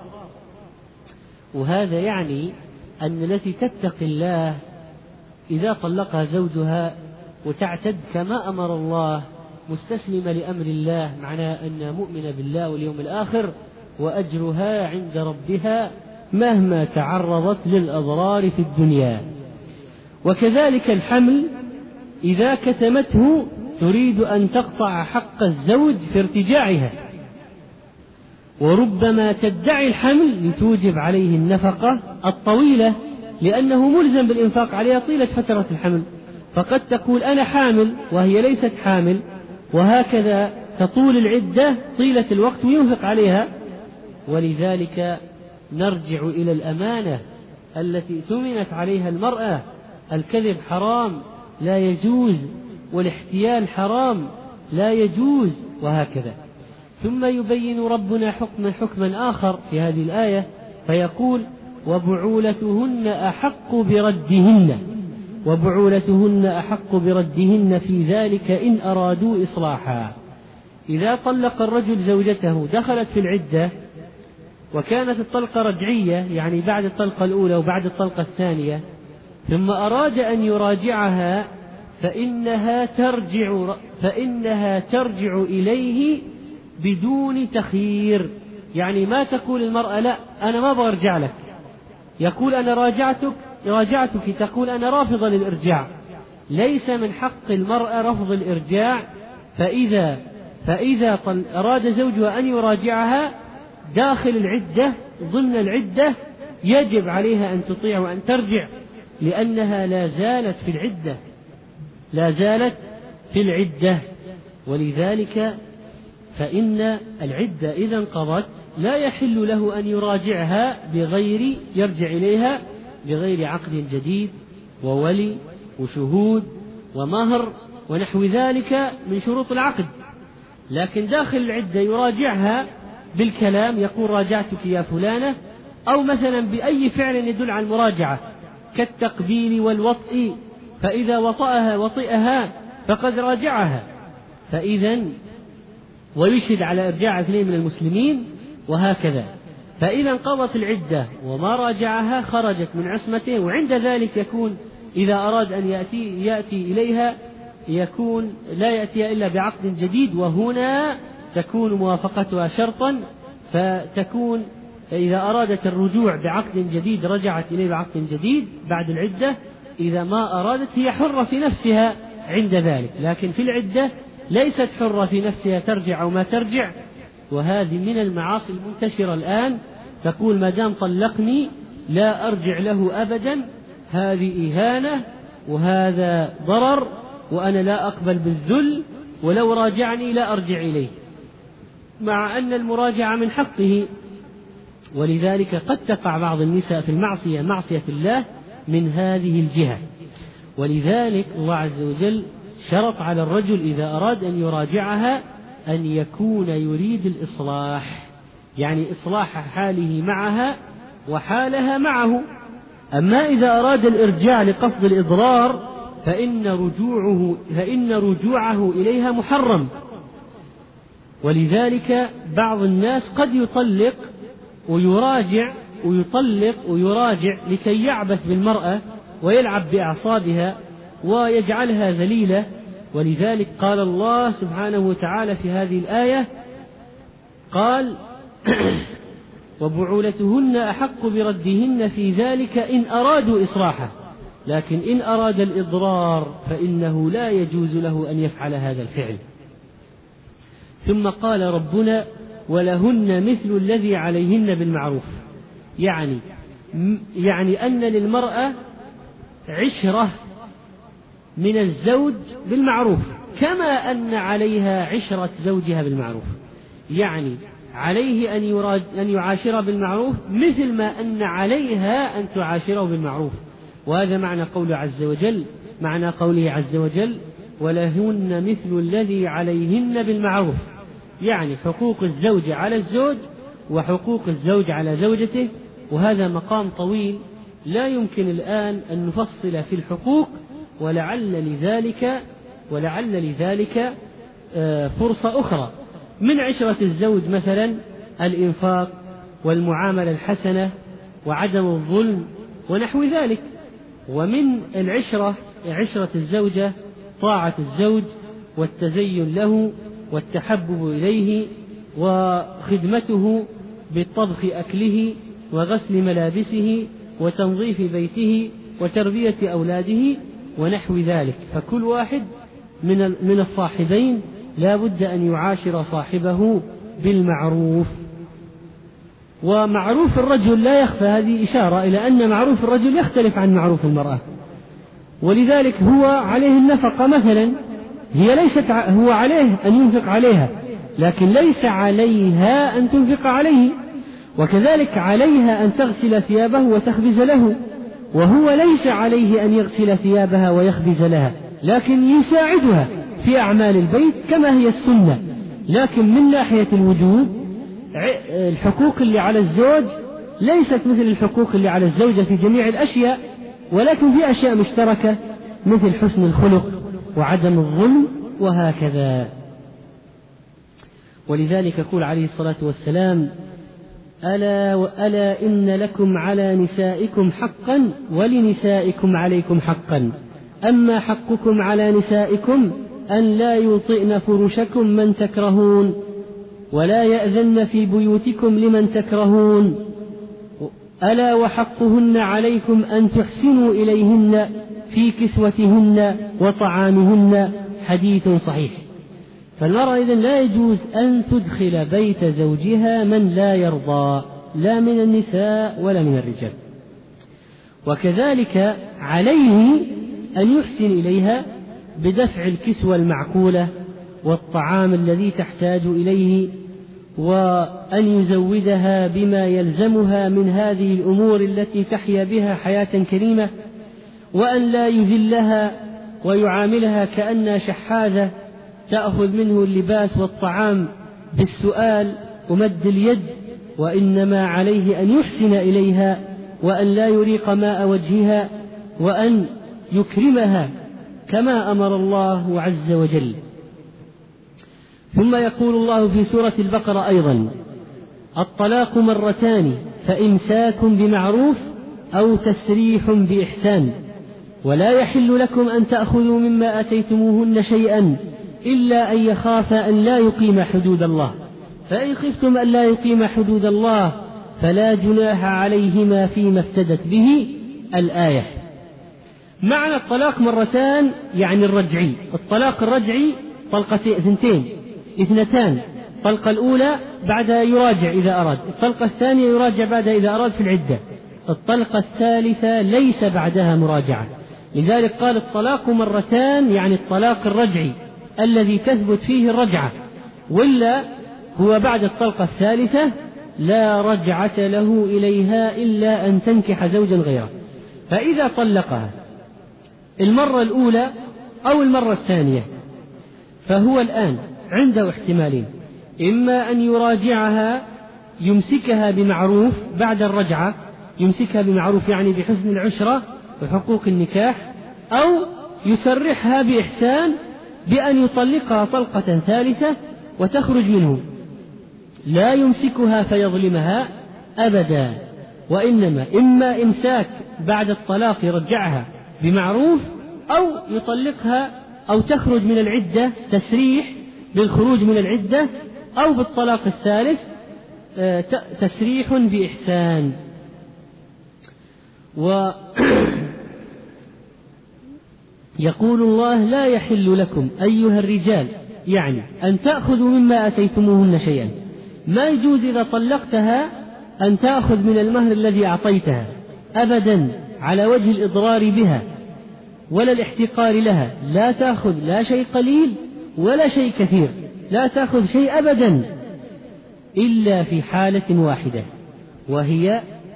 وهذا يعني أن التي تتقي الله إذا طلقها زوجها وتعتد كما أمر الله مستسلمة لأمر الله، معناه أنها مؤمنة بالله واليوم الآخر، وأجرها عند ربها مهما تعرضت للأضرار في الدنيا. وكذلك الحمل إذا كتمته تريد أن تقطع حق الزوج في ارتجاعها، وربما تدعي الحمل لتوجب عليه النفقة الطويلة، لأنه ملزم بالإنفاق عليها طيلة فترة الحمل. فقد تقول أنا حامل وهي ليست حامل، وهكذا تطول العدة طيلة الوقت وينفق عليها. ولذلك نرجع إلى الأمانة التي اؤتمنت عليها المرأة. الكذب حرام لا يجوز، والاحتيال حرام لا يجوز، وهكذا. ثم يبين ربنا حكما حكما آخر في هذه الآية فيقول وبعولتهن أحق بردهن وبعولتهن أحق بردهن في ذلك إن أرادوا إصلاحا. إذا طلق الرجل زوجته دخلت في العدة وكانت الطلقة رجعية، يعني بعد الطلقة الأولى وبعد الطلقة الثانية، ثم أراد أن يراجعها فإنها ترجع فإنها ترجع إليه بدون تخيير. يعني ما تقول المرأة لا أنا ما برجع لك، يقول أنا راجعتك راجعتك تقول أنا رافضة للإرجاع. ليس من حق المرأة رفض الإرجاع. فإذا فإذا أراد زوجها أن يراجعها داخل العدة ضمن العدة يجب عليها أن تطيع وأن ترجع، لأنها لا زالت في العدة لا زالت في العدة. ولذلك فإن العدة إذا انقضت لا يحل له أن يراجعها بغير يرجع إليها بغير عقد جديد وولي وشهود ومهر ونحو ذلك من شروط العقد. لكن داخل العدة يراجعها بالكلام، يقول راجعتك يا فلانة، أو مثلا بأي فعل يدل على المراجعة كالتقبيل والوطء، فإذا وطأها وطئها فقد راجعها. فإذا ويشهد على إرجاع اثنين من المسلمين وهكذا. فإذا انقضت العدة وما راجعها خرجت من عصمته، وعند ذلك يكون إذا أراد أن يأتي, يأتي إليها يكون لا يأتي إلا بعقد جديد، وهنا تكون موافقتها شرطا، فتكون إذا أرادت الرجوع بعقد جديد رجعت إليه بعقد جديد بعد العدة. إذا ما أرادت هي حرة في نفسها عند ذلك، لكن في العدة ليست حرة في نفسها ترجع أو ما ترجع. وهذه من المعاصي المنتشرة الآن، تقول ما دام طلقني لا أرجع له أبدا، هذه إهانة وهذا ضرر، وأنا لا أقبل بالذل، ولو راجعني لا أرجع إليه، مع أن المراجعة من حقه. ولذلك قد تقع بعض النساء في المعصية معصية الله من هذه الجهة. ولذلك الله عز وجل شرط على الرجل إذا أراد أن يراجعها أن يكون يريد الإصلاح، يعني إصلاح حاله معها وحالها معه. أما إذا أراد الإرجاع لقصد الإضرار فإن رجوعه, فإن رجوعه إليها محرم. ولذلك بعض الناس قد يطلق ويراجع ويطلق ويراجع لكي يعبث بالمرأة ويلعب بأعصابها ويجعلها ذليلة. ولذلك قال الله سبحانه وتعالى في هذه الآية قال وبعولتهن أحق بردهن في ذلك إن أرادوا إصلاحا، لكن إن أراد الإضرار فإنه لا يجوز له أن يفعل هذا الفعل. ثم قال ربنا ولهن مثل الذي عليهن بالمعروف، يعني يعني أن للمرأة عشرة من الزوج بالمعروف كما أن عليها عشرة زوجها بالمعروف، يعني عليه أن, يراد أن يعاشر بالمعروف مثل ما أن عليها أن تعاشره بالمعروف. وهذا معنى قوله عز وجل معنى قوله عز وجل ولهن مثل الذي عليهن بالمعروف، يعني حقوق الزوج على الزوج وحقوق الزوج على زوجته. وهذا مقام طويل لا يمكن الآن أن نفصل في الحقوق، ولعل لذلك ولعل لذلك فرصة أخرى. من عشرة الزوج مثلا الإنفاق والمعاملة الحسنة وعدم الظلم ونحو ذلك. ومن العشرة عشرة الزوجة طاعة الزوج والتزين له والتحبب إليه وخدمته بالطبخ أكله وغسل ملابسه وتنظيف بيته وتربية أولاده ونحو ذلك. فكل واحد من من الصاحبين لا بد أن يعاشر صاحبه بالمعروف. ومعروف الرجل لا يخفى، هذه إشارة إلى أن معروف الرجل يختلف عن معروف المرأة. ولذلك هو عليه النفقة مثلا، هي ليست هو عليه أن ينفق عليها لكن ليس عليها أن تنفق عليه. وكذلك عليها أن تغسل ثيابه وتخبز له، وهو ليس عليه أن يغسل ثيابها ويخبز لها، لكن يساعدها في أعمال البيت كما هي السنة. لكن من ناحية الوجوب الحقوق اللي على الزوج ليست مثل الحقوق اللي على الزوجة في جميع الأشياء، ولكن في أشياء مشتركة مثل حسن الخلق وعدم الظلم وهكذا. ولذلك يقول عليه الصلاة والسلام ألا وألا إن لكم على نسائكم حقا ولنسائكم عليكم حقا، أما حقكم على نسائكم أن لا يطئن فرشكم من تكرهون ولا يأذن في بيوتكم لمن تكرهون، ألا وحقهن عليكم أن تحسنوا إليهن في كسوتهن وطعامهن. حديث صحيح. فالمرأة إذن لا يجوز أن تدخل بيت زوجها من لا يرضى، لا من النساء ولا من الرجال. وكذلك عليه أن يحسن إليها بدفع الكسوة المعقولة والطعام الذي تحتاج إليه، وأن يزودها بما يلزمها من هذه الأمور التي تحيا بها حياة كريمة، وأن لا يذلها ويعاملها كأنها شحاذة تأخذ منه اللباس والطعام بالسؤال ومد اليد، وإنما عليه أن يحسن إليها وأن لا يريق ماء وجهها وأن يكرمها كما أمر الله عز وجل. ثم يقول الله في سورة البقرة أيضا: الطلاق مرتان فإمساك بمعروف أو تسريح بإحسان ولا يحل لكم أن تأخذوا مما آتيتموهن شيئا إلا أن يخافا أن لا يقيم حدود الله، فإن خفتم أن لا يقيم حدود الله فلا جناح عليهما فيما افتدت به الآية. معنى الطلاق مرتان يعني الرجعي. الطلاق الرجعي طلقتين اثنتين اثنتان، الطلقة الأولى بعدها يراجع إذا أراد، الطلقة الثانية يراجع بعدها إذا أراد في العدة، الطلقة الثالثة ليس بعدها مراجعة. لذلك قال الطلاق مرتان يعني الطلاق الرجعي الذي تثبت فيه الرجعة، ولا هو بعد الطلقة الثالثة لا رجعة له إليها إلا أن تنكح زوجا غيره. فإذا طلقها المرة الأولى أو المرة الثانية فهو الآن عنده احتمالين: إما أن يراجعها يمسكها بمعروف بعد الرجعة، يمسكها بمعروف يعني بحسن العشرة وحقوق النكاح، أو يسرحها بإحسان بأن يطلقها طلقة ثالثة وتخرج منه، لا يمسكها فيظلمها أبدا، وإنما إما إمساك بعد الطلاق يرجعها بمعروف، أو يطلقها أو تخرج من العدة تسريح بالخروج من العدة، أو بالطلاق الثالث تسريح بإحسان. ويقول الله: لا يحل لكم أيها الرجال، يعني أن تأخذوا مما أتيتموهن شيئا. ما يجوز إذا طلقتها أن تأخذ من المهر الذي أعطيتها أبدا على وجه الإضرار بها ولا الاحتقار لها، لا تأخذ لا شيء قليل ولا شيء كثير، لا تأخذ شيء أبدا إلا في حالة واحدة، وهي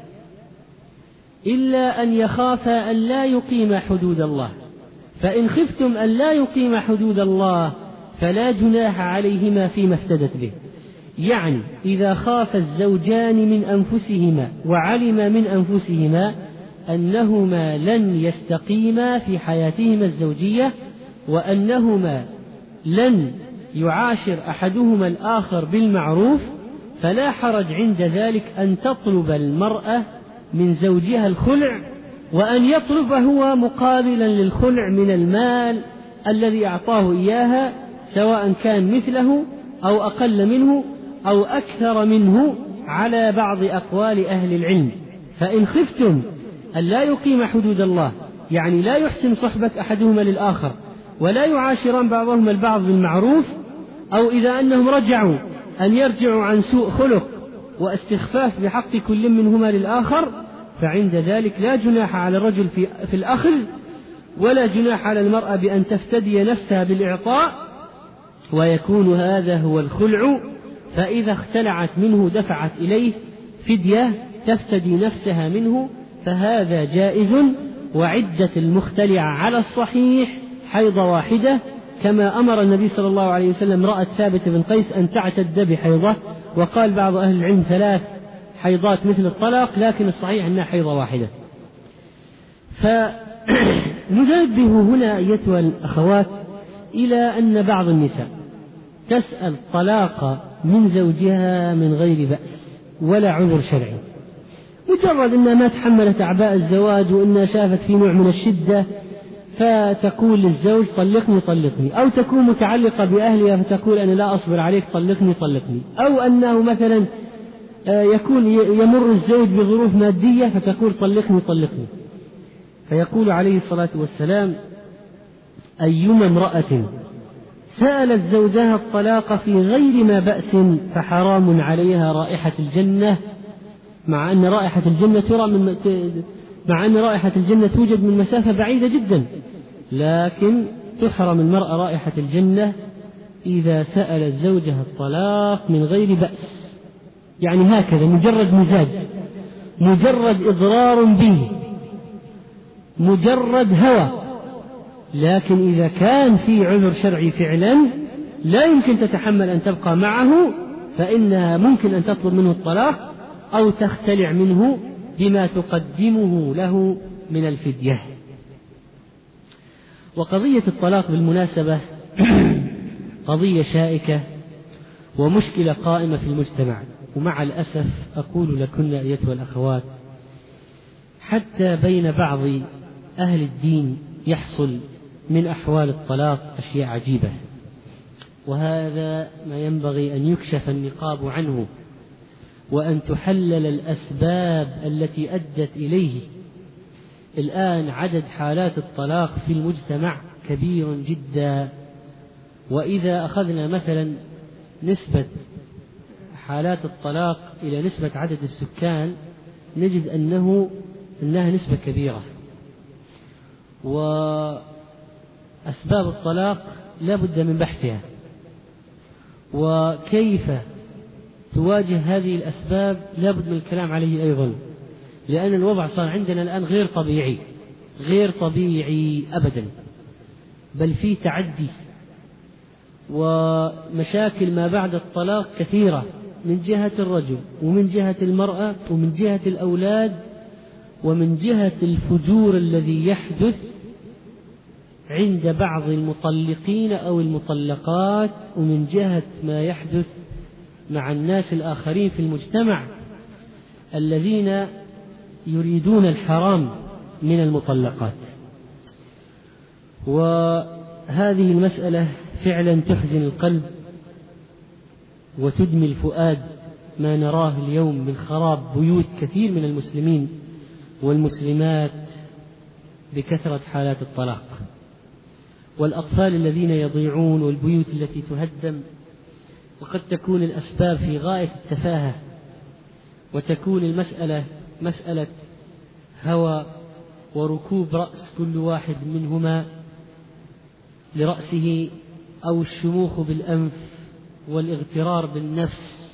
إلا أن يخافا أن لا يقيم حدود الله، فإن خفتم أن لا يقيم حدود الله فلا جناح عليهما فيما افتدت به. يعني إذا خاف الزوجان من أنفسهما وعلم من أنفسهما أنهما لن يستقيما في حياتهما الزوجية، وأنهما لن يعاشر أحدهما الآخر بالمعروف، فلا حرج عند ذلك أن تطلب المرأة من زوجها الخلع، وأن يطلب هو مقابلا للخلع من المال الذي أعطاه إياها، سواء كان مثله أو أقل منه أو أكثر منه على بعض أقوال أهل العلم. فإن خفتم أن لا يقيم حدود الله، يعني لا يحسن صحبة أحدهما للآخر ولا يعاشران بعضهما البعض بالمعروف، أو إذا أنهم رجعوا أن يرجعوا عن سوء خلق واستخفاف بحق كل منهما للآخر، فعند ذلك لا جناح على الرجل في, في الأخذ، ولا جناح على المرأة بأن تفتدي نفسها بالإعطاء، ويكون هذا هو الخلع. فإذا اختلعت منه دفعت إليه فدية تفتدي نفسها منه، فهذا جائز. وعدة المختلع على الصحيح حيضة واحدة، كما أمر النبي صلى الله عليه وسلم رأت ثابت بن قيس أن تعتد بحيضة، وقال بعض أهل العلم ثلاث حيضات مثل الطلاق، لكن الصحيح أنها حيضة واحدة. فننبه هنا أيتها الأخوات إلى أن بعض النساء تسأل طلاق من زوجها من غير بأس ولا عذر شرعي، مجرد أنها ما تحملت أعباء الزواج وأنها شافت في نوع من الشدة فتقول للزوج طلقني طلقني، أو تكون متعلقة بأهلها فتقول أنا لا أصبر عليك طلقني طلقني، أو أنه مثلا يكون يمر الزوج بظروف مادية فتقول طلقني طلقني. فيقول عليه الصلاة والسلام: أيما امرأة سألت زوجها الطلاق في غير ما بأس فحرام عليها رائحة الجنة، مع أن رائحة الجنة ترى من مع أن رائحة الجنة توجد من مسافة بعيدة جدا، لكن تحرم المرأة رائحة الجنة إذا سألت زوجها الطلاق من غير بأس، يعني هكذا مجرد مزاج، مجرد إضرار به، مجرد هوى. لكن إذا كان في عذر شرعي فعلا لا يمكن تتحمل أن تبقى معه، فإنها ممكن أن تطلب منه الطلاق أو تختلع منه بما تقدمه له من الفدية. وقضية الطلاق بالمناسبة قضية شائكة ومشكلة قائمة في المجتمع. ومع الأسف أقول لكن أيتها الأخوات، حتى بين بعض أهل الدين يحصل من أحوال الطلاق أشياء عجيبة، وهذا ما ينبغي أن يكشف النقاب عنه، وأن تحلل الأسباب التي أدت إليه. الآن عدد حالات الطلاق في المجتمع كبير جدا، وإذا أخذنا مثلا نسبة حالات الطلاق إلى نسبة عدد السكان نجد أنه أنها نسبة كبيرة. وأسباب الطلاق لا بد من بحثها، وكيف تواجه هذه الأسباب لا بد من الكلام عليه أيضا، لأن الوضع صار عندنا الآن غير طبيعي، غير طبيعي أبدا، بل فيه تعدي ومشاكل ما بعد الطلاق كثيرة من جهة الرجل ومن جهة المرأة ومن جهة الأولاد ومن جهة الفجور الذي يحدث عند بعض المطلقين أو المطلقات، ومن جهة ما يحدث مع الناس الآخرين في المجتمع الذين يريدون الحرام من المطلقات. وهذه المسألة فعلا تحزن القلب وتدمي الفؤاد، ما نراه اليوم من خراب بيوت كثير من المسلمين والمسلمات بكثرة حالات الطلاق، والأطفال الذين يضيعون، والبيوت التي تهدم، وقد تكون الأسباب في غاية التفاهة، وتكون المسألة مسألة هوى وركوب رأس كل واحد منهما لرأسه، أو الشموخ بالأنف والاغترار بالنفس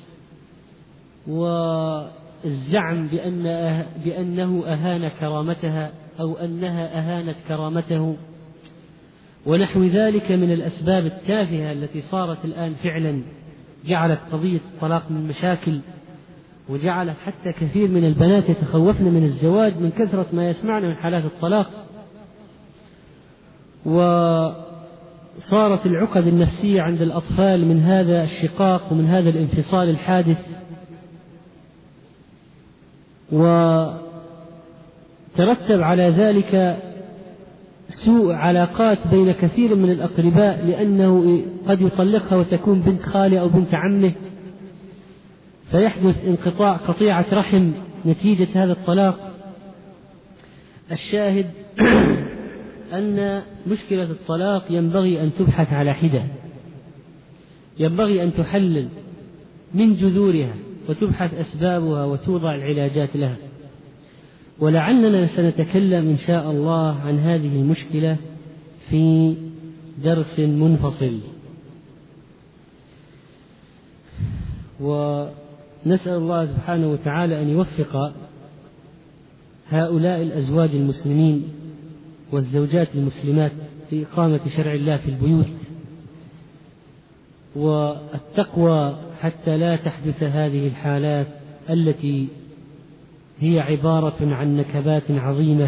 والزعم بأن أه بأنه أهان كرامتها أو أنها أهانت كرامته ونحو ذلك من الأسباب التافهة التي صارت الآن فعلا جعلت قضية الطلاق من مشاكل، وجعلت حتى كثير من البنات يتخوفن من الزواج من كثرة ما يسمعن من حالات الطلاق، وصارت العقد النفسية عند الأطفال من هذا الشقاق ومن هذا الانفصال الحادث، وترتب على ذلك سوء علاقات بين كثير من الأقرباء، لأنه قد يطلقها وتكون بنت خاله أو بنت عمه، فيحدث انقطاع قطيعة رحم نتيجة هذا الطلاق. الشاهد أن مشكلة الطلاق ينبغي أن تبحث على حدة، ينبغي أن تحلل من جذورها وتبحث أسبابها وتوضع العلاجات لها. ولعلنا سنتكلم إن شاء الله عن هذه المشكلة في درس منفصل، ونسأل الله سبحانه وتعالى أن يوفق هؤلاء الأزواج المسلمين والزوجات المسلمات في إقامة شرع الله في البيوت والتقوى حتى لا تحدث هذه الحالات التي هي عبارة عن نكبات عظيمة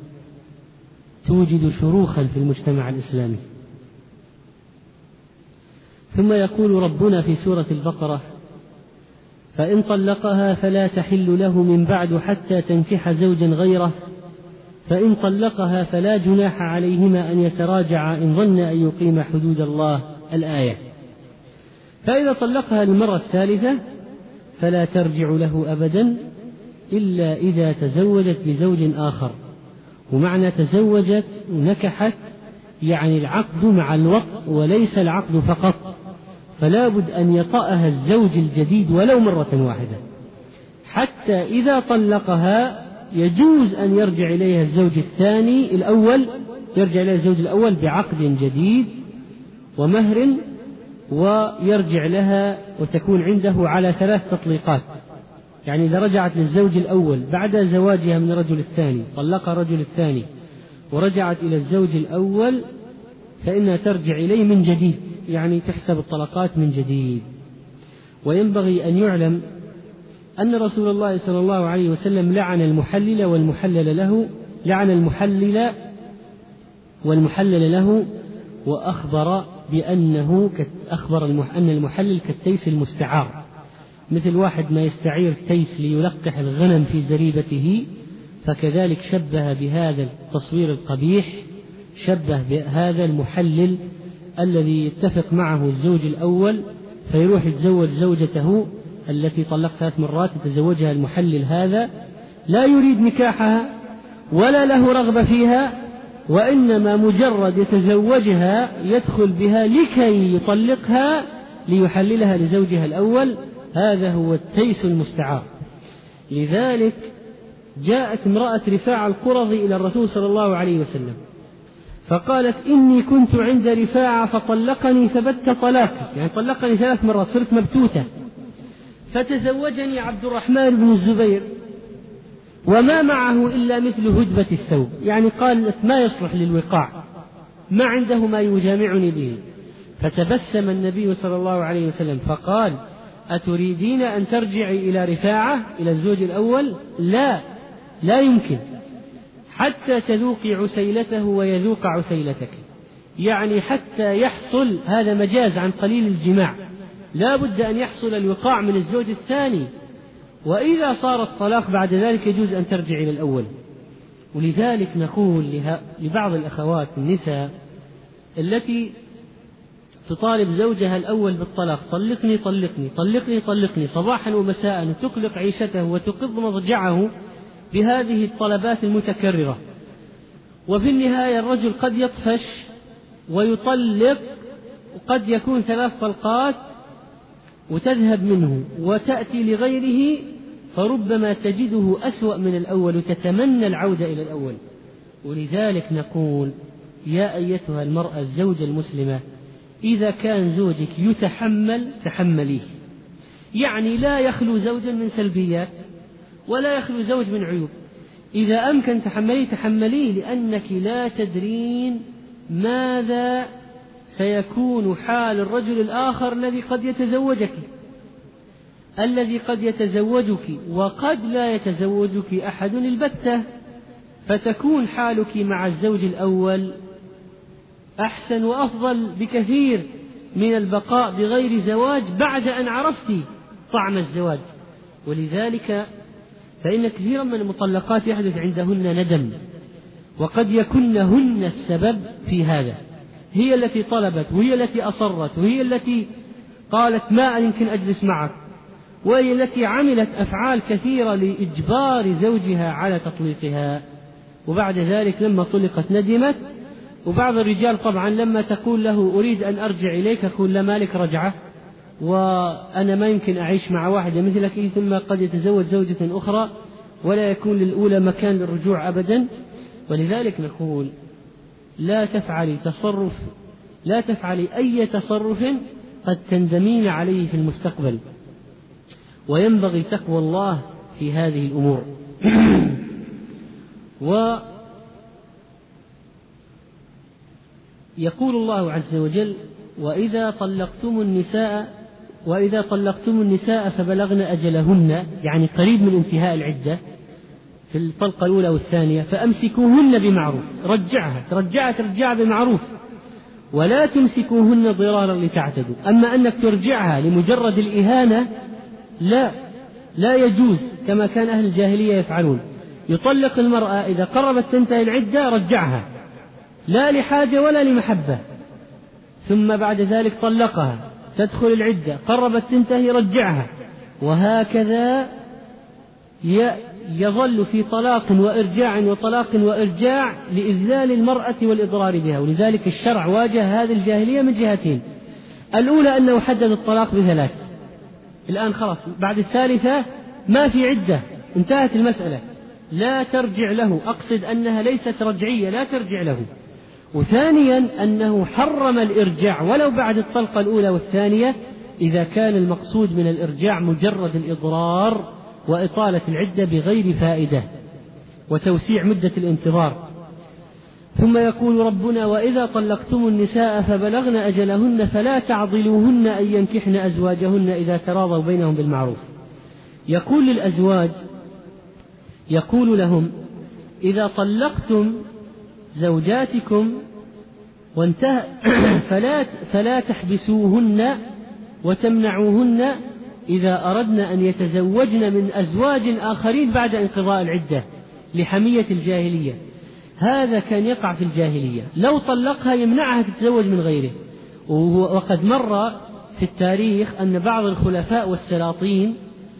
توجد شروخا في المجتمع الإسلامي. ثم يقول ربنا في سورة البقرة: فإن طلقها فلا تحل له من بعد حتى تنكح زوجا غيره، فإن طلقها فلا جناح عليهما أن يتراجعا إن ظن أن يقيم حدود الله. الآية. فإذا طلقها المرة الثالثة فلا ترجع له أبدا إلا إذا تزوجت بزوج آخر. ومعنى تزوجت ونكحت يعني العقد مع الوطء وليس العقد فقط، فلا بد أن يطأها الزوج الجديد ولو مرة واحدة، حتى إذا طلقها يجوز أن يرجع إليها الزوج الثاني الأول يرجع إليها الزوج الأول بعقد جديد ومهر، ويرجع لها وتكون عنده على ثلاث تطليقات. يعني إذا رجعت للزوج الأول بعد زواجها من الرجل الثاني، طلقها الرجل الثاني ورجعت إلى الزوج الأول، فإنها ترجع إليه من جديد، يعني تحسب الطلقات من جديد. وينبغي أن يعلم أن رسول الله صلى الله عليه وسلم لعن المحلل والمحلل له لعن المحلل والمحلل له وأخبر بأنه أخبر أن المحلل كالتيس المستعار، مثل واحد ما يستعير تيس ليلقح الغنم في زريبته، فكذلك شبه بهذا التصوير القبيح شبه بهذا المحلل الذي يتفق معه الزوج الأول فيروح يتزوج زوجته التي طلق ثلاث مرات، يتزوجها المحلل هذا لا يريد نكاحها ولا له رغبة فيها، وإنما مجرد يتزوجها يدخل بها لكي يطلقها ليحللها لزوجها الأول. هذا هو التيس المستعار. لذلك جاءت امرأة رفاعة القرظي إلى الرسول صلى الله عليه وسلم فقالت: إني كنت عند رفاعة فطلقني فبت طلاقي، يعني طلقني ثلاث مرات صرت مبتوتة، فتزوجني عبد الرحمن بن الزبير وما معه إلا مثل هدبة الثوب، يعني قالت ما يصلح للوقاع، ما عنده ما يجامعني به. فتبسم النبي صلى الله عليه وسلم فقال: أتريدين أن ترجعي إلى رفاعة إلى الزوج الأول؟ لا، لا يمكن حتى تذوقي عسيلته ويذوق عسيلتك، يعني حتى يحصل، هذا مجاز عن قليل الجماع، لا بد أن يحصل الوقاع من الزوج الثاني، وإذا صار الطلاق بعد ذلك يجوز أن ترجع إلى الأول. ولذلك نقول لبعض الأخوات النساء التي تطالب زوجها الأول بالطلاق: طلقني طلقني طلقني طلقني صباحا ومساء، وتقلق عيشته وتقض مضجعه بهذه الطلبات المتكررة، وفي النهاية الرجل قد يطفش ويطلق، وقد يكون ثلاث طلقات وتذهب منه وتأتي لغيره، فربما تجده أسوأ من الأول وتتمنى العودة إلى الأول. ولذلك نقول: يا أيتها المرأة الزوجة المسلمة، إذا كان زوجك يتحمل تحمليه، يعني لا يخلو زوج من سلبيات ولا يخلو زوج من عيوب، إذا أمكن تحمليه تحمليه، لأنك لا تدرين ماذا سيكون حال الرجل الآخر الذي قد يتزوجك الذي قد يتزوجك وقد لا يتزوجك أحد البتة، فتكون حالك مع الزوج الأول أحسن وأفضل بكثير من البقاء بغير زواج بعد أن عرفت طعم الزواج. ولذلك فإن كثيرا من المطلقات يحدث عندهن ندم، وقد يكن هن السبب في هذا، هي التي طلبت وهي التي أصرت وهي التي قالت ما يمكن أجلس معك، وهي التي عملت أفعال كثيرة لإجبار زوجها على تطليقها، وبعد ذلك لما طلقت ندمت. وبعض الرجال طبعا لما تقول له أريد أن أرجع إليك يقول: لا، مالك رجعة، وأنا ما يمكن أعيش مع واحدة مثلك، ثم قد يتزوج زوجة أخرى ولا يكون للأولى مكان للرجوع أبدا. ولذلك نقول: لا تفعلي تصرف لا تفعلي أي تصرف قد تندمين عليه في المستقبل، وينبغي تقوى الله في هذه الأمور. ويقول الله عز وجل: وإذا طلقتم النساء وإذا طلقتم النساء فبلغن أجلهن، يعني قريب من انتهاء العدة في الطلقة الأولى والثانية، فأمسكوهن بمعروف، رجعها ترجعها ترجعها بمعروف، ولا تمسكوهن ضرارا لتعتدوا. أما أنك ترجعها لمجرد الإهانة لا لا يجوز، كما كان أهل الجاهلية يفعلون، يطلق المرأة إذا قربت تنتهي العدة رجعها، لا لحاجة ولا لمحبة، ثم بعد ذلك طلقها، تدخل العدة، قربت تنتهي رجعها، وهكذا يظل في طلاق وإرجاع وطلاق وإرجاع لإذلال المرأة والإضرار بها. ولذلك الشرع واجه هذه الجاهلية من جهتين: الأولى أنه حدد الطلاق بثلاث، الآن خلاص بعد الثالثة ما في عدة، انتهت المسألة، لا ترجع له، أقصد أنها ليست رجعية، لا ترجع له. وثانيا أنه حرم الإرجاع ولو بعد الطلقة الأولى والثانية، إذا كان المقصود من الإرجاع مجرد الإضرار وإطالة العدة بغير فائدة وتوسيع مدة الانتظار. ثم يقول ربنا: وإذا طلقتم النساء فبلغن أجلهن فلا تعضلوهن أن ينكحن أزواجهن إذا تراضوا بينهم بالمعروف. يقول للأزواج، يقول لهم: إذا طلقتم زوجاتكم وانتهى فلا, فلا تحبسوهن وتمنعوهن إذا أردن أن يتزوجن من أزواج آخرين بعد انقضاء العدة لحمية الجاهلية. هذا كان يقع في الجاهلية، لو طلقها يمنعها تتزوج من غيره. وقد مر في التاريخ أن بعض الخلفاء والسلاطين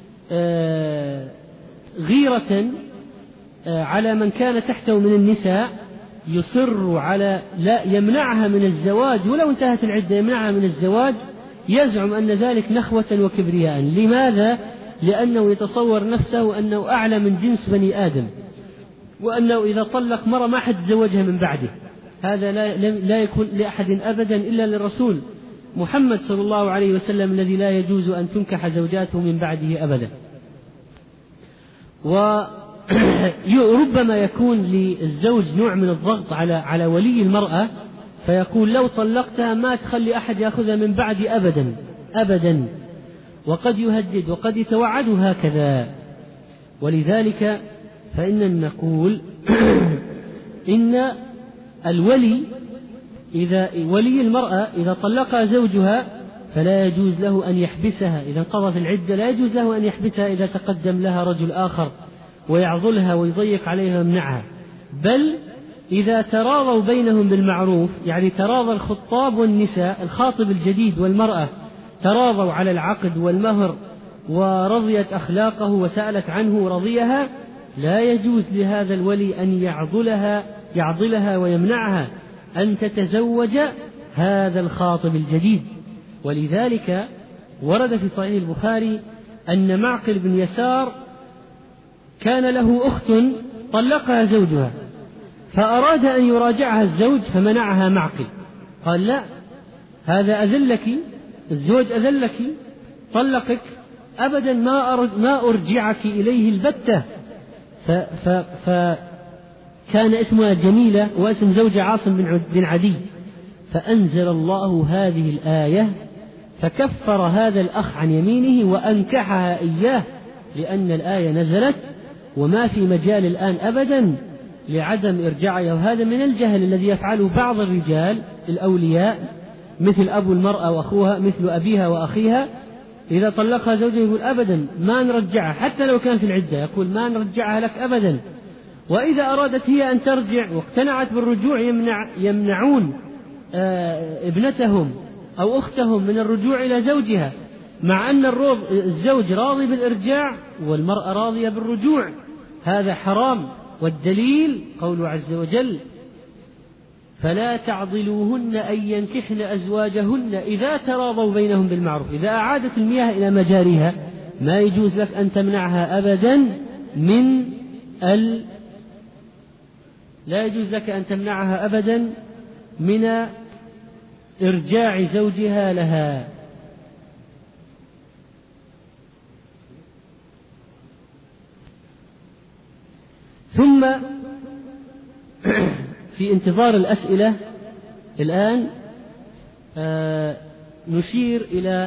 غيرة على من كان تحته من النساء يصر على لا يمنعها من الزواج ولو انتهت العدة، يمنعها من الزواج، يزعم أن ذلك نخوة وكبرياء. لماذا؟ لأنه يتصور نفسه أنه أعلى من جنس بني آدم، وأنه إذا طلق مرة ما حد تزوجها من بعده. هذا لا, لا يكون لأحد أبدا إلا للرسول محمد صلى الله عليه وسلم الذي لا يجوز أن تنكح زوجاته من بعده أبدا. وربما يكون للزوج نوع من الضغط على على ولي المرأة، فيقول لو طلقتها ما تخلي أحد يأخذها من بعدي أبدا أبدا، وقد يهدد وقد يتوعد هكذا. ولذلك فإن نقول إن الولي إذا ولي المرأة إذا طلقها زوجها فلا يجوز له أن يحبسها إذا انقضت العدة، لا يجوز له أن يحبسها إذا تقدم لها رجل آخر ويعضلها ويضيق عليها ويمنعها، بل إذا تراضوا بينهم بالمعروف، يعني تراضى الخطاب والنساء، الخاطب الجديد والمرأة تراضوا على العقد والمهر ورضيت أخلاقه وسألت عنه ورضيها، لا يجوز لهذا الولي أن يعضلها يعضلها ويمنعها أن تتزوج هذا الخاطب الجديد. ولذلك ورد في صحيح البخاري أن معقل بن يسار كان له أخت طلقها زوجها، فأراد أن يراجعها الزوج فمنعها معقل، قال لا، هذا أذلك، الزوج أذلك، طلقك أبدا ما ما أرجعك إليه البتة. فكان اسمها جميلة واسم زوج عاصم بن عدي، فأنزل الله هذه الآية فكفر هذا الأخ عن يمينه وأنكحها إياه، لأن الآية نزلت وما في مجال الآن أبدا لعدم إرجاعها. وهذا من الجهل الذي يفعله بعض الرجال الأولياء مثل أبو المرأة وأخوها، مثل أبيها وأخيها، إذا طلقها زوجها يقول أبدا ما نرجعها حتى لو كان في العدة، يقول ما نرجعها لك أبدا. وإذا أرادت هي أن ترجع واقتنعت بالرجوع يمنع يمنعون ابنتهم أو أختهم من الرجوع إلى زوجها، مع أن الزوج راضي بالإرجاع والمرأة راضية بالرجوع. هذا حرام. والدليل قوله عز وجل فلا تعضلوهن أن ينكحن أزواجهن إذا تراضوا بينهم بالمعروف. إذا أعادت المياه إلى مجاريها ما يجوز لك أن تمنعها أبدا من ال... لا يجوز لك أن تمنعها أبدا من إرجاع زوجها لها. ثم في انتظار الأسئلة الآن آه نشير إلى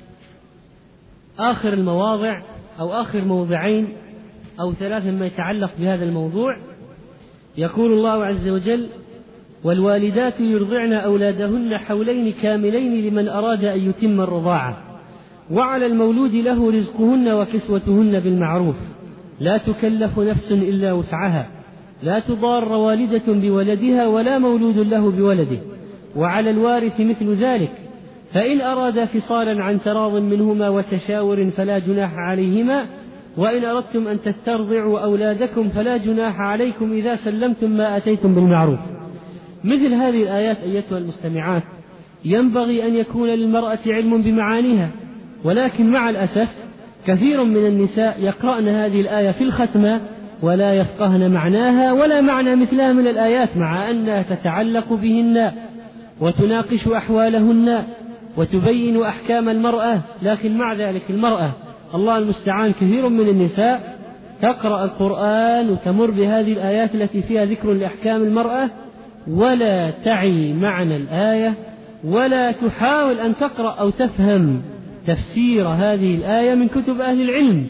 آخر المواضع أو آخر موضعين أو ثلاثة ما يتعلق بهذا الموضوع. يقول الله عز وجل والوالدات يرضعن أولادهن حولين كاملين لمن أراد أن يتم الرضاعة، وعلى المولود له رزقهن وكسوتهن بالمعروف، لا تكلف نفس إلا وسعها، لا تضار والدة بولدها ولا مولود له بولده، وعلى الوارث مثل ذلك، فإن أرادا فصالا عن تراض منهما وتشاور فلا جناح عليهما، وإن أردتم أن تسترضعوا أولادكم فلا جناح عليكم إذا سلمتم ما أتيتم بالمعروف. مثل هذه الآيات أيتها المستمعات ينبغي أن يكون للمرأة علم بمعانيها، ولكن مع الأسف كثير من النساء يقرأن هذه الآية في الختمة ولا يفقهن معناها ولا معنى مثلها من الآيات، مع أنها تتعلق بهن وتناقش أحوالهن وتبين أحكام المرأة. لكن مع ذلك المرأة الله المستعان كثير من النساء تقرأ القرآن وتمر بهذه الآيات التي فيها ذكر لأحكام المرأة ولا تعي معنى الآية ولا تحاول أن تقرأ أو تفهم تفسير هذه الآية من كتب أهل العلم.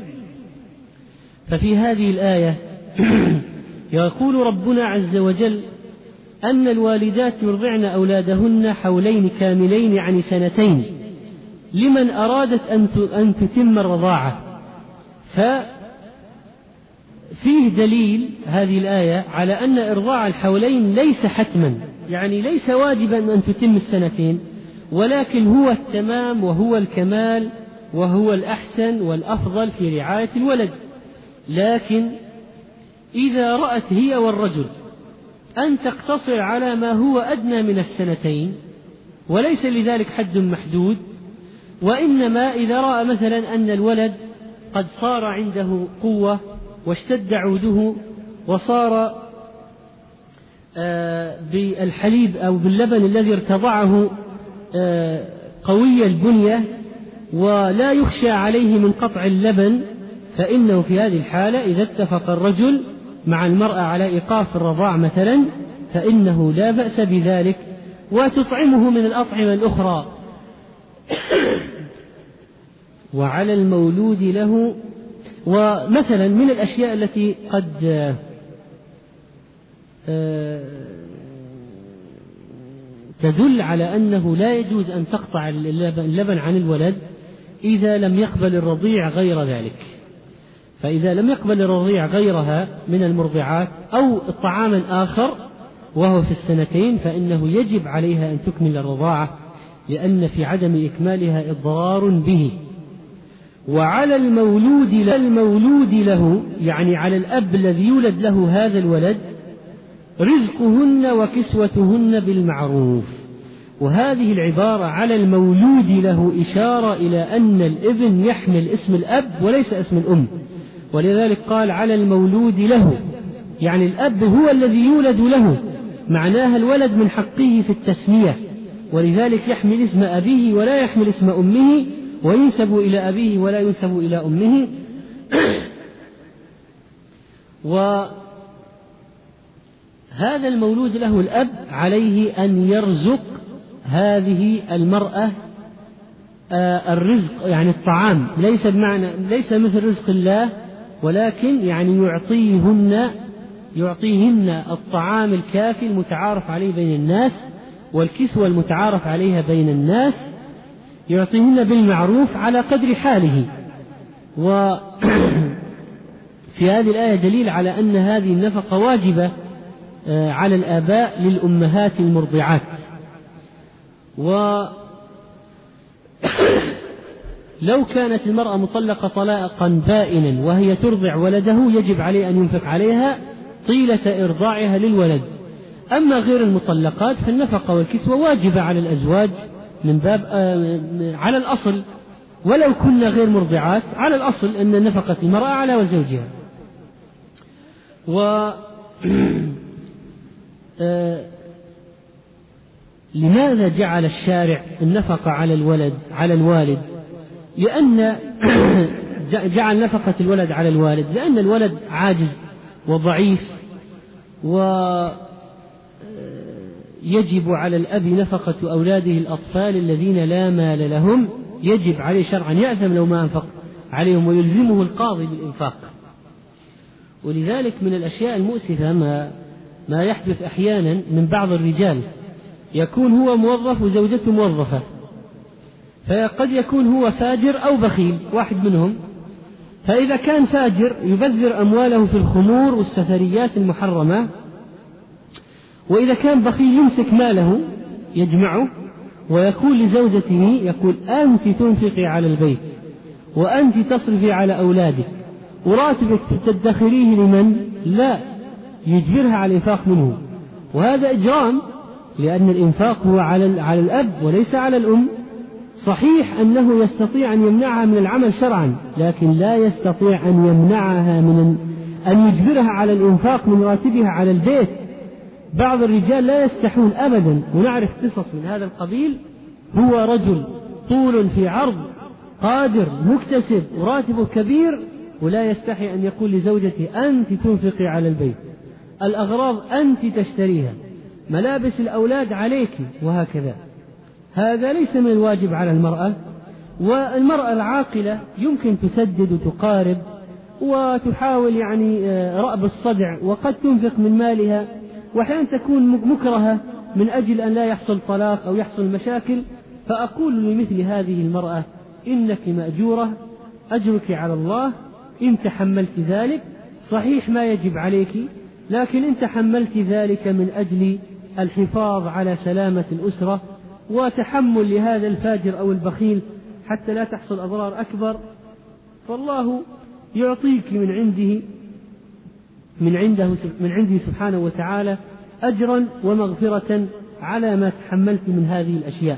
ففي هذه الآية يقول ربنا عز وجل أن الوالدات يرضعن أولادهن حولين كاملين يعني سنتين لمن أرادت أن تتم الرضاعة. ففيه دليل هذه الآية على أن إرضاع الحولين ليس حتما، يعني ليس واجبا أن تتم السنتين، ولكن هو التمام وهو الكمال وهو الأحسن والأفضل في رعاية الولد. لكن إذا رأت هي والرجل أن تقتصر على ما هو أدنى من السنتين، وليس لذلك حد محدود، وإنما إذا رأى مثلا أن الولد قد صار عنده قوة واشتد عوده وصار بالحليب أو باللبن الذي ارتضعه قوي البنية ولا يخشى عليه من قطع اللبن، فإنه في هذه الحالة إذا اتفق الرجل مع المرأة على إيقاف الرضاع مثلا فإنه لا بأس بذلك، وتطعمه من الأطعمة الأخرى. وعلى المولود له، ومثلا من الأشياء التي قد تدل على أنه لا يجوز أن تقطع اللبن عن الولد إذا لم يقبل الرضيع غير ذلك. فإذا لم يقبل الرضيع غيرها من المرضعات أو طعاما آخر وهو في السنتين فإنه يجب عليها أن تكمل الرضاعة، لأن في عدم إكمالها إضرار به. وعلى المولود المولود له يعني على الأب الذي يولد له هذا الولد رزقهن وكسوتهن بالمعروف. وهذه العبارة على المولود له إشارة إلى أن الابن يحمل اسم الأب وليس اسم الأم، ولذلك قال على المولود له، يعني الأب هو الذي يولد له، معناها الولد من حقه في التسمية، ولذلك يحمل اسم أبيه ولا يحمل اسم أمه، وينسب إلى أبيه ولا ينسب إلى أمه. وهذا المولود له الأب عليه أن يرزق هذه المرأة الرزق، يعني الطعام، ليس بمعنى ليس مثل رزق الله، ولكن يعني يعطيهن يعطيهن الطعام الكافي المتعارف عليه بين الناس، والكسوة المتعارف عليها بين الناس، يعطيهن بالمعروف على قدر حاله. وفي هذه الآية دليل على أن هذه النفقة واجبة على الآباء للأمهات المرضعات. ولو كانت المرأة مطلقة طلاقا بائنا وهي ترضع ولده يجب عليه أن ينفق عليها طيلة إرضاعها للولد. أما غير المطلقات فالنفقة والكسوة واجبة على الأزواج من باب على الأصل، ولو كنا غير مرضعات على الأصل أن نفقة المرأة على زوجها. و لماذا جعل الشارع النفقة على الولد على الوالد؟ لأن جعل نفقة الولد على الوالد لأن الولد عاجز وضعيف، ويجب على الأب نفقة أولاده الأطفال الذين لا مال لهم، يجب عليه شرعا يأثم لو ما أنفق عليهم، ويلزمه القاضي بالإنفاق. ولذلك من الأشياء المؤسفة ما ما يحدث أحيانا من بعض الرجال، يكون هو موظف وزوجته موظفة، فقد يكون هو فاجر أو بخيل واحد منهم، فإذا كان فاجر يبذر أمواله في الخمور والسفريات المحرمة، وإذا كان بخيل يمسك ماله يجمعه ويقول لزوجته يقول أنت تنفقي على البيت وأنت تصرفي على أولادك وراتبك تدخريه لمن؟ لا، يجبرها على الإنفاق منه، وهذا إجرام، لأن الإنفاق هو على على الأب وليس على الأم. صحيح أنه يستطيع أن يمنعها من العمل شرعا، لكن لا يستطيع أن يمنعها من أن يجبرها على الإنفاق من راتبها على البيت. بعض الرجال لا يستحون أبدا، ونعرف قصص من هذا القبيل، هو رجل طول في عرض قادر مكتسب وراتبه كبير، ولا يستحي أن يقول لزوجته أنت تنفقي على البيت، الأغراض أنت تشتريها، ملابس الأولاد عليك، وهكذا. هذا ليس من الواجب على المرأة. والمرأة العاقلة يمكن تسدد وتقارب وتحاول يعني رأب الصدع، وقد تنفق من مالها وأحيانا تكون مكرهة من أجل أن لا يحصل طلاق أو يحصل مشاكل، فأقول لمثل هذه المرأة إنك مأجورة، أجرك على الله إن تحملت ذلك، صحيح ما يجب عليك، لكن إن تحملت ذلك من أجل الحفاظ على سلامة الأسرة وتحمل لهذا الفاجر أو البخيل حتى لا تحصل أضرار أكبر، فالله يعطيك من عنده من عنده من عنده سبحانه وتعالى أجرا ومغفرة على ما تحملت من هذه الأشياء.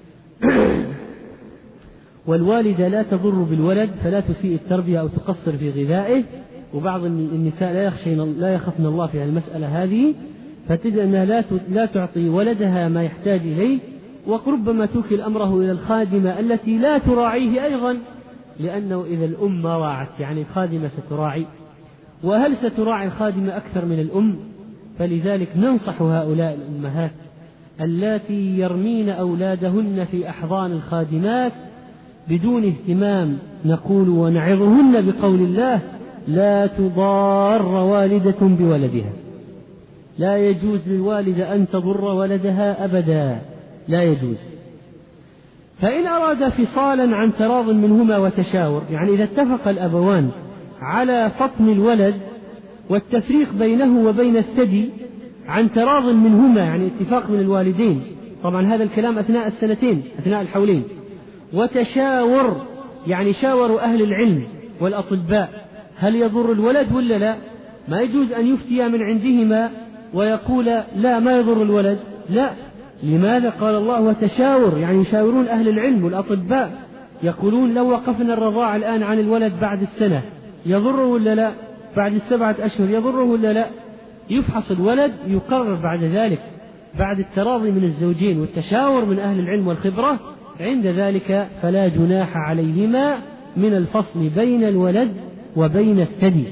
والوالدة لا تضر بالولد فلا تسيء التربية أو تقصر في غذائه، وبعض النساء لا يخشين لا يخافن الله في المسألة هذه، فتجد أنها لا لا تعطي ولدها ما يحتاج إليه، وربما توكل أمره إلى الخادمة التي لا تراعيه أيضا، لأنه إذا الأم ما راعت يعني الخادمة ستراعي، وهل ستراعي الخادمة أكثر من الأم؟ فلذلك ننصح هؤلاء الأمهات اللاتي يرمين أولادهن في أحضان الخادمات بدون اهتمام، نقول ونعظهن بقول الله: لا تضار والدة بولدها، لا يجوز للوالدة أن تضر ولدها أبدا، لا يجوز. فإن أراد فصالا عن تراض منهما وتشاور، يعني إذا اتفق الأبوان على فطم الولد والتفريق بينه وبين الثدي عن تراض منهما، يعني اتفاق من الوالدين، طبعا هذا الكلام أثناء السنتين أثناء الحولين، وتشاور يعني شاوروا أهل العلم والأطباء هل يضر الولد ولا لا، ما يجوز أن يفتي من عندهما ويقول لا ما يضر الولد، لا. لماذا؟ قال الله وتشاور، يعني يشاورون أهل العلم والأطباء، يقولون لو وقفنا الرضاعة الآن عن الولد بعد السنة يضره ولا لا، بعد السبعة أشهر يضره ولا لا، يفحص الولد يقرر بعد ذلك بعد التراضي من الزوجين والتشاور من أهل العلم والخبرة، عند ذلك فلا جناح عليهما من الفصل بين الولد وبين الثدي.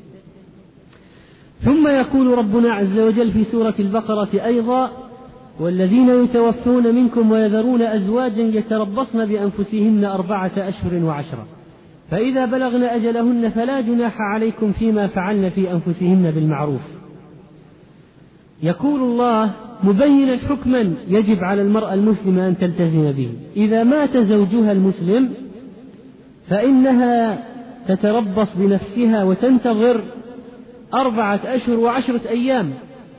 ثم يقول ربنا عز وجل في سورة البقرة أيضا: والذين يتوفون منكم ويذرون أزواجا يتربصن بأنفسهن أربعة أشهر وعشرة فإذا بلغن أجلهن فلا جناح عليكم فيما فعلن في أنفسهن بالمعروف. يقول الله مبينا حكما يجب على المرأة المسلمة أن تلتزم به: إذا مات زوجها المسلم فإنها تتربص بنفسها وتنتظر أربعة أشهر وعشرة أيام.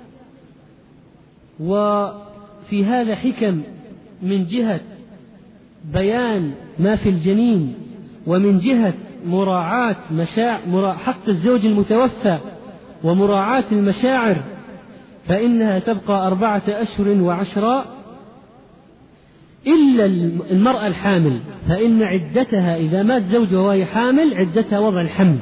وفي هذا حكم من جهة بيان ما في الجنين، ومن جهة مراعاة مشاعر حق الزوج المتوفى ومراعاة المشاعر، فإنها تبقى أربعة أشهر وعشرة، إلا المرأة الحامل فإن عدتها إذا مات زوجها وهي حامل عدتها وضع الحمل.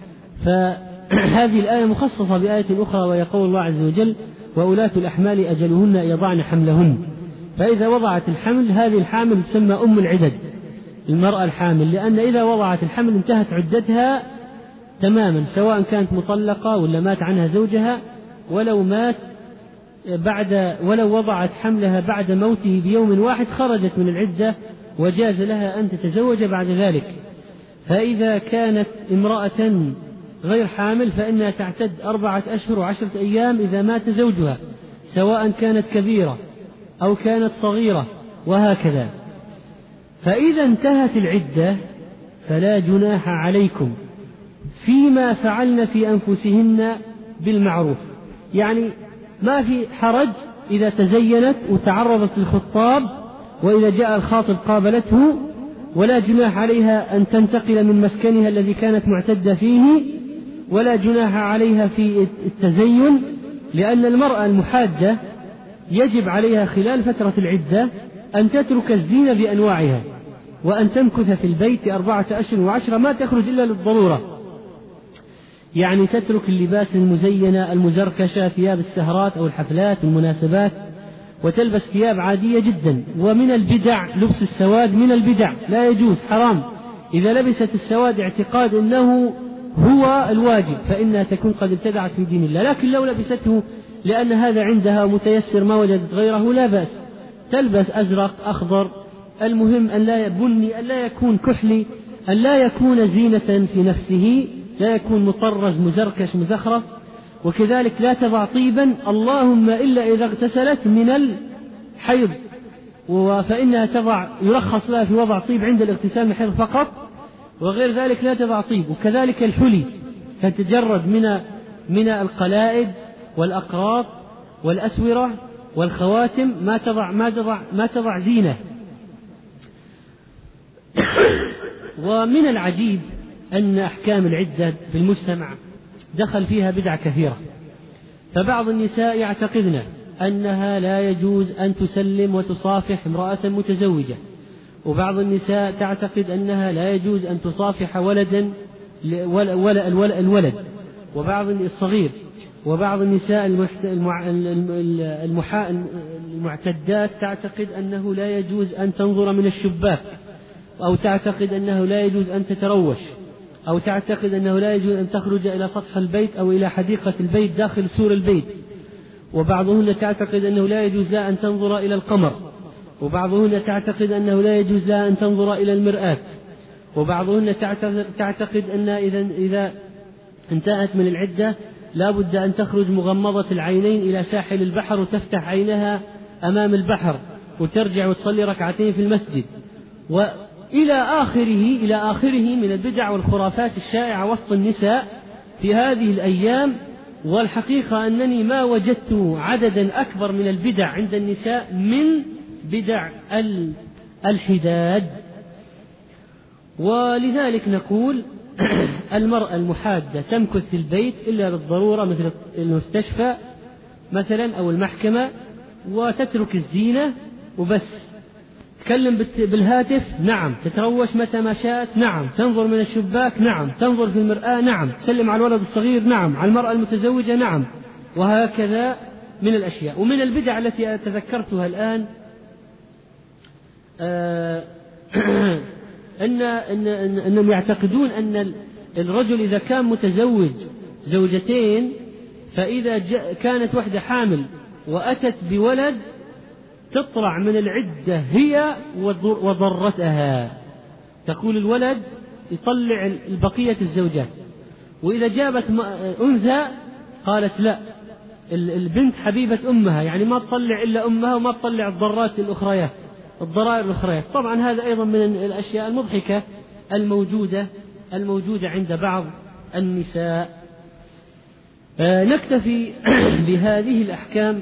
فهذه الآية مخصصة بآية أخرى، ويقول الله عز وجل: وأولاة الأحمال أجلهن يضعن حملهن. فإذا وضعت الحمل هذه الحامل تسمى أم العدد، المرأة الحامل، لأن إذا وضعت الحمل انتهت عدتها تماما، سواء كانت مطلقة ولا مات عنها زوجها، ولو مات بعد ولو وضعت حملها بعد موته بيوم واحد خرجت من العدة وجاز لها أن تتزوج بعد ذلك. فإذا كانت امرأة غير حامل فإنها تعتد أربعة أشهر وعشرة أيام إذا مات زوجها، سواء كانت كبيرة أو كانت صغيرة، وهكذا. فإذا انتهت العدة فلا جناح عليكم فيما فعلن في أنفسهن بالمعروف، يعني ما في حرج إذا تزينت وتعرضت للخطاب وإذا جاء الخاطب قابلته، ولا جناح عليها أن تنتقل من مسكنها الذي كانت معتدة فيه، ولا جناح عليها في التزين، لأن المرأة المحادة يجب عليها خلال فترة العدة أن تترك الزينة بأنواعها، وأن تمكث في البيت أربعة أشهر وعشرة، ما تخرج إلا للضرورة، يعني تترك اللباس المزينة المزركشة، ثياب السهرات أو الحفلات والمناسبات، وتلبس ثياب عادية جدا. ومن البدع لبس السواد، من البدع لا يجوز، حرام. إذا لبست السواد اعتقاد أنه هو الواجب فإنها تكون قد ابتدعت في دين الله، لكن لو لبسته لأن هذا عندها متيسر ما وجدت غيره لا بأس، تلبس أزرق أخضر، المهم أن لا بني، أن لا يكون كحلي، أن لا يكون زينة في نفسه، لا يكون مطرز مزركش مزخرف. وكذلك لا تضع طيبا اللهم إلا إذا اغتسلت من الحيض، فإنها تضع يرخص لها في وضع طيب عند الاغتسال من الحيض فقط، وغير ذلك لا تضع طيب. وكذلك الحلي تتجرد من من القلائد والأقراط والأسورة والخواتم، ما تضع ما تضع ما تضع زينة. ومن العجيب أن أحكام العدة في المجتمع دخل فيها بدع كثيرة، فبعض النساء يعتقدن أنها لا يجوز أن تسلم وتصافح امرأة متزوجة، وبعض النساء تعتقد أنها لا يجوز أن تصافح ولدا الولد وبعض الصغير، وبعض النساء المعتدات تعتقد أنه لا يجوز أن تنظر من الشباك، أو تعتقد أنه لا يجوز أن تتروش، أو تعتقد أنه لا يجوز أن تخرج إلى سطح البيت أو إلى حديقة البيت داخل سور البيت، وبعضهن تعتقد أنه لا يجوز لها أن تنظر إلى القمر، وبعضهن تعتقد أنه لا يجوز لها أن تنظر إلى المرآة، وبعضهن تعتقد أن إذا, إذا انتهت من العدة لا بد أن تخرج مغمضة العينين إلى ساحل البحر وتفتح عينها أمام البحر وترجع وتصلي ركعتين في المسجد، وإلى آخره إلى آخره من البدع والخرافات الشائعة وسط النساء في هذه الأيام. والحقيقة أنني ما وجدت عددا أكبر من البدع عند النساء من بدع الحداد. ولذلك نقول المرأة المحادة تمكث في البيت إلا للضرورة مثل المستشفى مثلا أو المحكمة، وتترك الزينة وبس. تكلم بالهاتف نعم، تتروش متى ما شاءت نعم، تنظر من الشباك نعم، تنظر في المرآة نعم، تسلم على الولد الصغير نعم، على المرأة المتزوجة نعم، وهكذا من الأشياء. ومن البدع التي تذكرتها الآن آه أن أن أنهم يعتقدون أن الرجل إذا كان متزوج زوجتين فإذا كانت واحدة حامل وأتت بولد تطلع من العدة هي وضرتها، تقول الولد يطلع البقية الزوجات، وإذا جابت أنثى قالت لا، البنت حبيبة أمها، يعني ما تطلع إلا أمها وما تطلع الضرات الأخريات الضرائر الأخريات. طبعا هذا أيضا من الأشياء المضحكة الموجودة الموجودة عند بعض النساء. آه نكتفي بهذه الأحكام،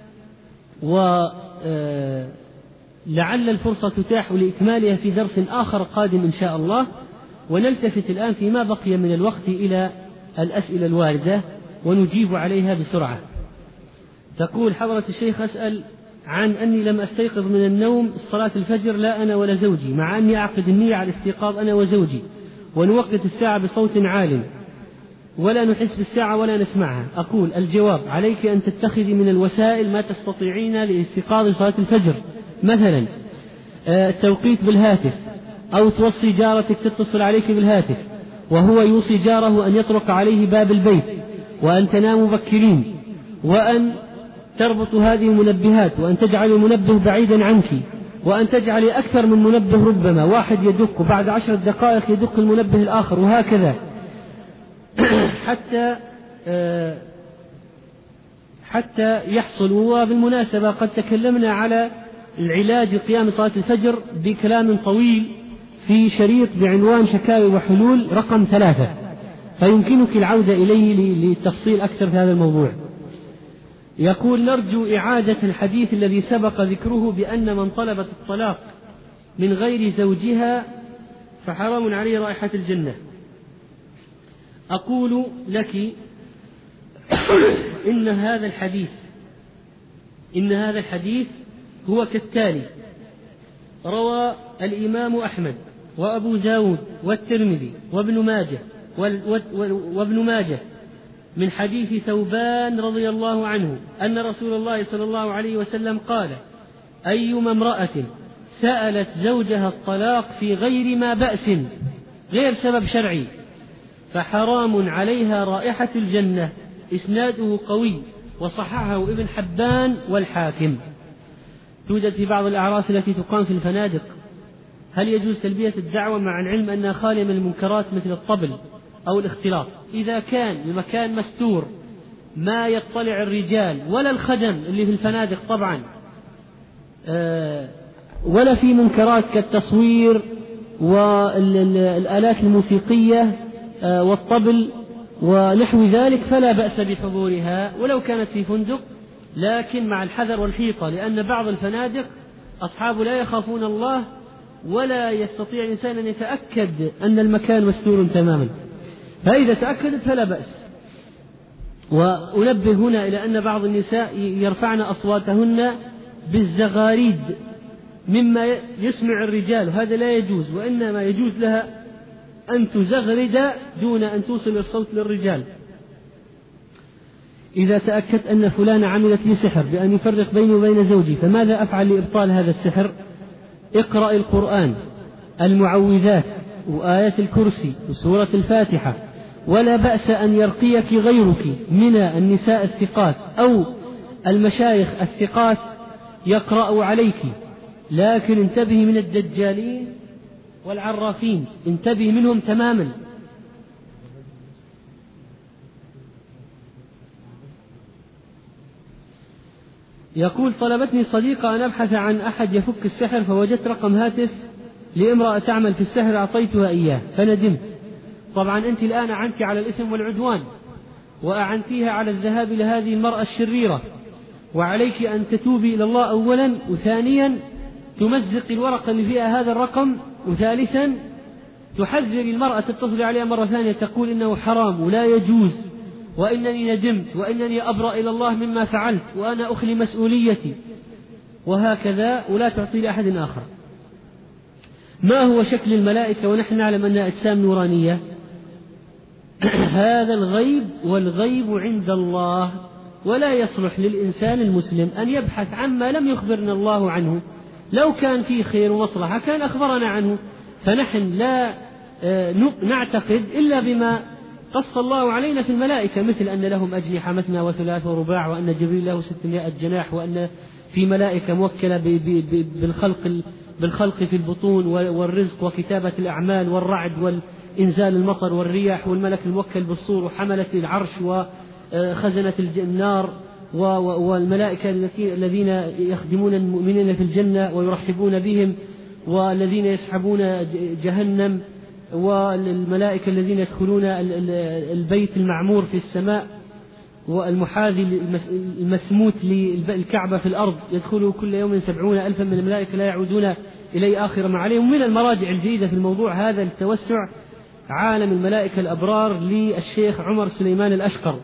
ولعل الفرصة تتاح لإكمالها في درس آخر قادم إن شاء الله. ونلتفت الآن فيما بقي من الوقت إلى الأسئلة الواردة ونجيب عليها بسرعة. تقول حضرة الشيخ أسأل عن أني لم أستيقظ من النوم صلاة الفجر لا أنا ولا زوجي، مع أني أعقد النية على الاستيقاظ أنا وزوجي، ونوقت الساعة بصوت عال ولا نحس بالساعة ولا نسمعها. أقول الجواب: عليك أن تتخذي من الوسائل ما تستطيعين لاستيقاظ صلاة الفجر، مثلا التوقيت بالهاتف، أو توصي جارتك تتصل عليك بالهاتف وهو يوصي جاره أن يطرق عليه باب البيت، وأن تنام مبكرين، وأن تربط هذه المنبهات، وأن تجعل المنبه بعيدا عنك، وأن تجعل أكثر من منبه، ربما واحد يدق وبعد عشر دقائق يدق المنبه الآخر، وهكذا حتى حتى يحصل. وبالمناسبة قد تكلمنا على العلاج قيام صلاة الفجر بكلام طويل في شريط بعنوان شكاوي وحلول رقم ثلاثة، فيمكنك العودة إليه للتفصيل أكثر في هذا الموضوع. يقول: نرجو إعادة الحديث الذي سبق ذكره بأن من طلبت الطلاق من غير زوجها فحرام عليه رائحة الجنة. أقول لك إن هذا الحديث إن هذا الحديث هو كالتالي: روى الإمام أحمد وأبو داود والترمذي وابن ماجه وابن ماجه من حديث ثوبان رضي الله عنه أن رسول الله صلى الله عليه وسلم قال: أيما امرأة سألت زوجها الطلاق في غير ما بأس، غير سبب شرعي، فحرام عليها رائحة الجنة. إسناده قوي وصححه ابن حبان والحاكم. توجد في بعض الأعراس التي تقام في الفنادق. هل يجوز تلبية الدعوة مع العلم أنها خالية من المنكرات مثل الطبل أو الاختلاط؟ إذا كان المكان مستور ما يطلع الرجال ولا الخدم اللي في الفنادق طبعا، ولا في منكرات كالتصوير والآلات الموسيقية والطبل ونحو ذلك، فلا بأس بحضورها ولو كانت في فندق، لكن مع الحذر والحيطة، لأن بعض الفنادق أصحاب لا يخافون الله ولا يستطيع الإنسان أن يتأكد أن المكان مستور تماما، فإذا تأكدت فلا بأس. وأنبه هنا إلى أن بعض النساء يرفعن أصواتهن بالزغاريد مما يسمع الرجال، وهذا لا يجوز، وإنما يجوز لها أن تزغرد دون أن توصل الصوت للرجال. إذا تأكدت أن فلان عملت لي سحر بأن يفرق بيني وبين زوجي، فماذا أفعل لإبطال هذا السحر؟ اقرأ القرآن، المعوذات وآية الكرسي وسورة الفاتحة، ولا بأس أن يرقيك غيرك من النساء الثقات أو المشايخ الثقات يقرأوا عليك، لكن انتبهي من الدجالين والعرافين، انتبهي منهم تماما. يقول: طلبتني صديقة أن أبحث عن أحد يفك السحر، فوجدت رقم هاتف لامرأة تعمل في السحر أعطيتها إياه فندمت. طبعا أنت الآن أعنت على الإثم والعدوان، وأعنتيها على الذهاب لهذه المرأة الشريرة، وعليك أن تتوبي إلى الله أولا، وثانيا تمزق الورقة اللي فيها هذا الرقم، وثالثا تحذر المرأة تتصل عليها مرة ثانية تقول إنه حرام ولا يجوز، وإنني ندمت وإنني أبرأ إلى الله مما فعلت وأنا أخلي مسؤوليتي، وهكذا، ولا تعطي لأحد آخر. ما هو شكل الملائكة ونحن نعلم أنها أجسام نورانية؟ هذا الغيب، والغيب عند الله، ولا يصلح للإنسان المسلم أن يبحث عما لم يخبرنا الله عنه. لو كان فيه خير ومصلحة كان أخبرنا عنه، فنحن لا نعتقد إلا بما قص الله علينا في الملائكة، مثل أن لهم أجنحة مثنى وثلاث ورباع، وأن جبريل له ستمائة جناح، وأن في ملائكة موكلة بالخلق بالخلق في البطون والرزق وكتابة الأعمال والرعد والإنزال المطر والرياح، والملك الموكل بالصور وحملة العرش وخزنة النار، والملائكة الذين يخدمون المؤمنين في الجنة ويرحبون بهم، والذين يسحبون جهنم، والملائكة الذين يدخلون البيت المعمور في السماء، والمحاذي المسموت للكعبة في الأرض يدخلوا كل يوم سبعون ألفا من الملائكة لا يعودون إليه آخر ما عليهم. من المراجع الجيدة في الموضوع هذا للتوسع عالم الملائكة الأبرار للشيخ عمر سليمان الأشقر.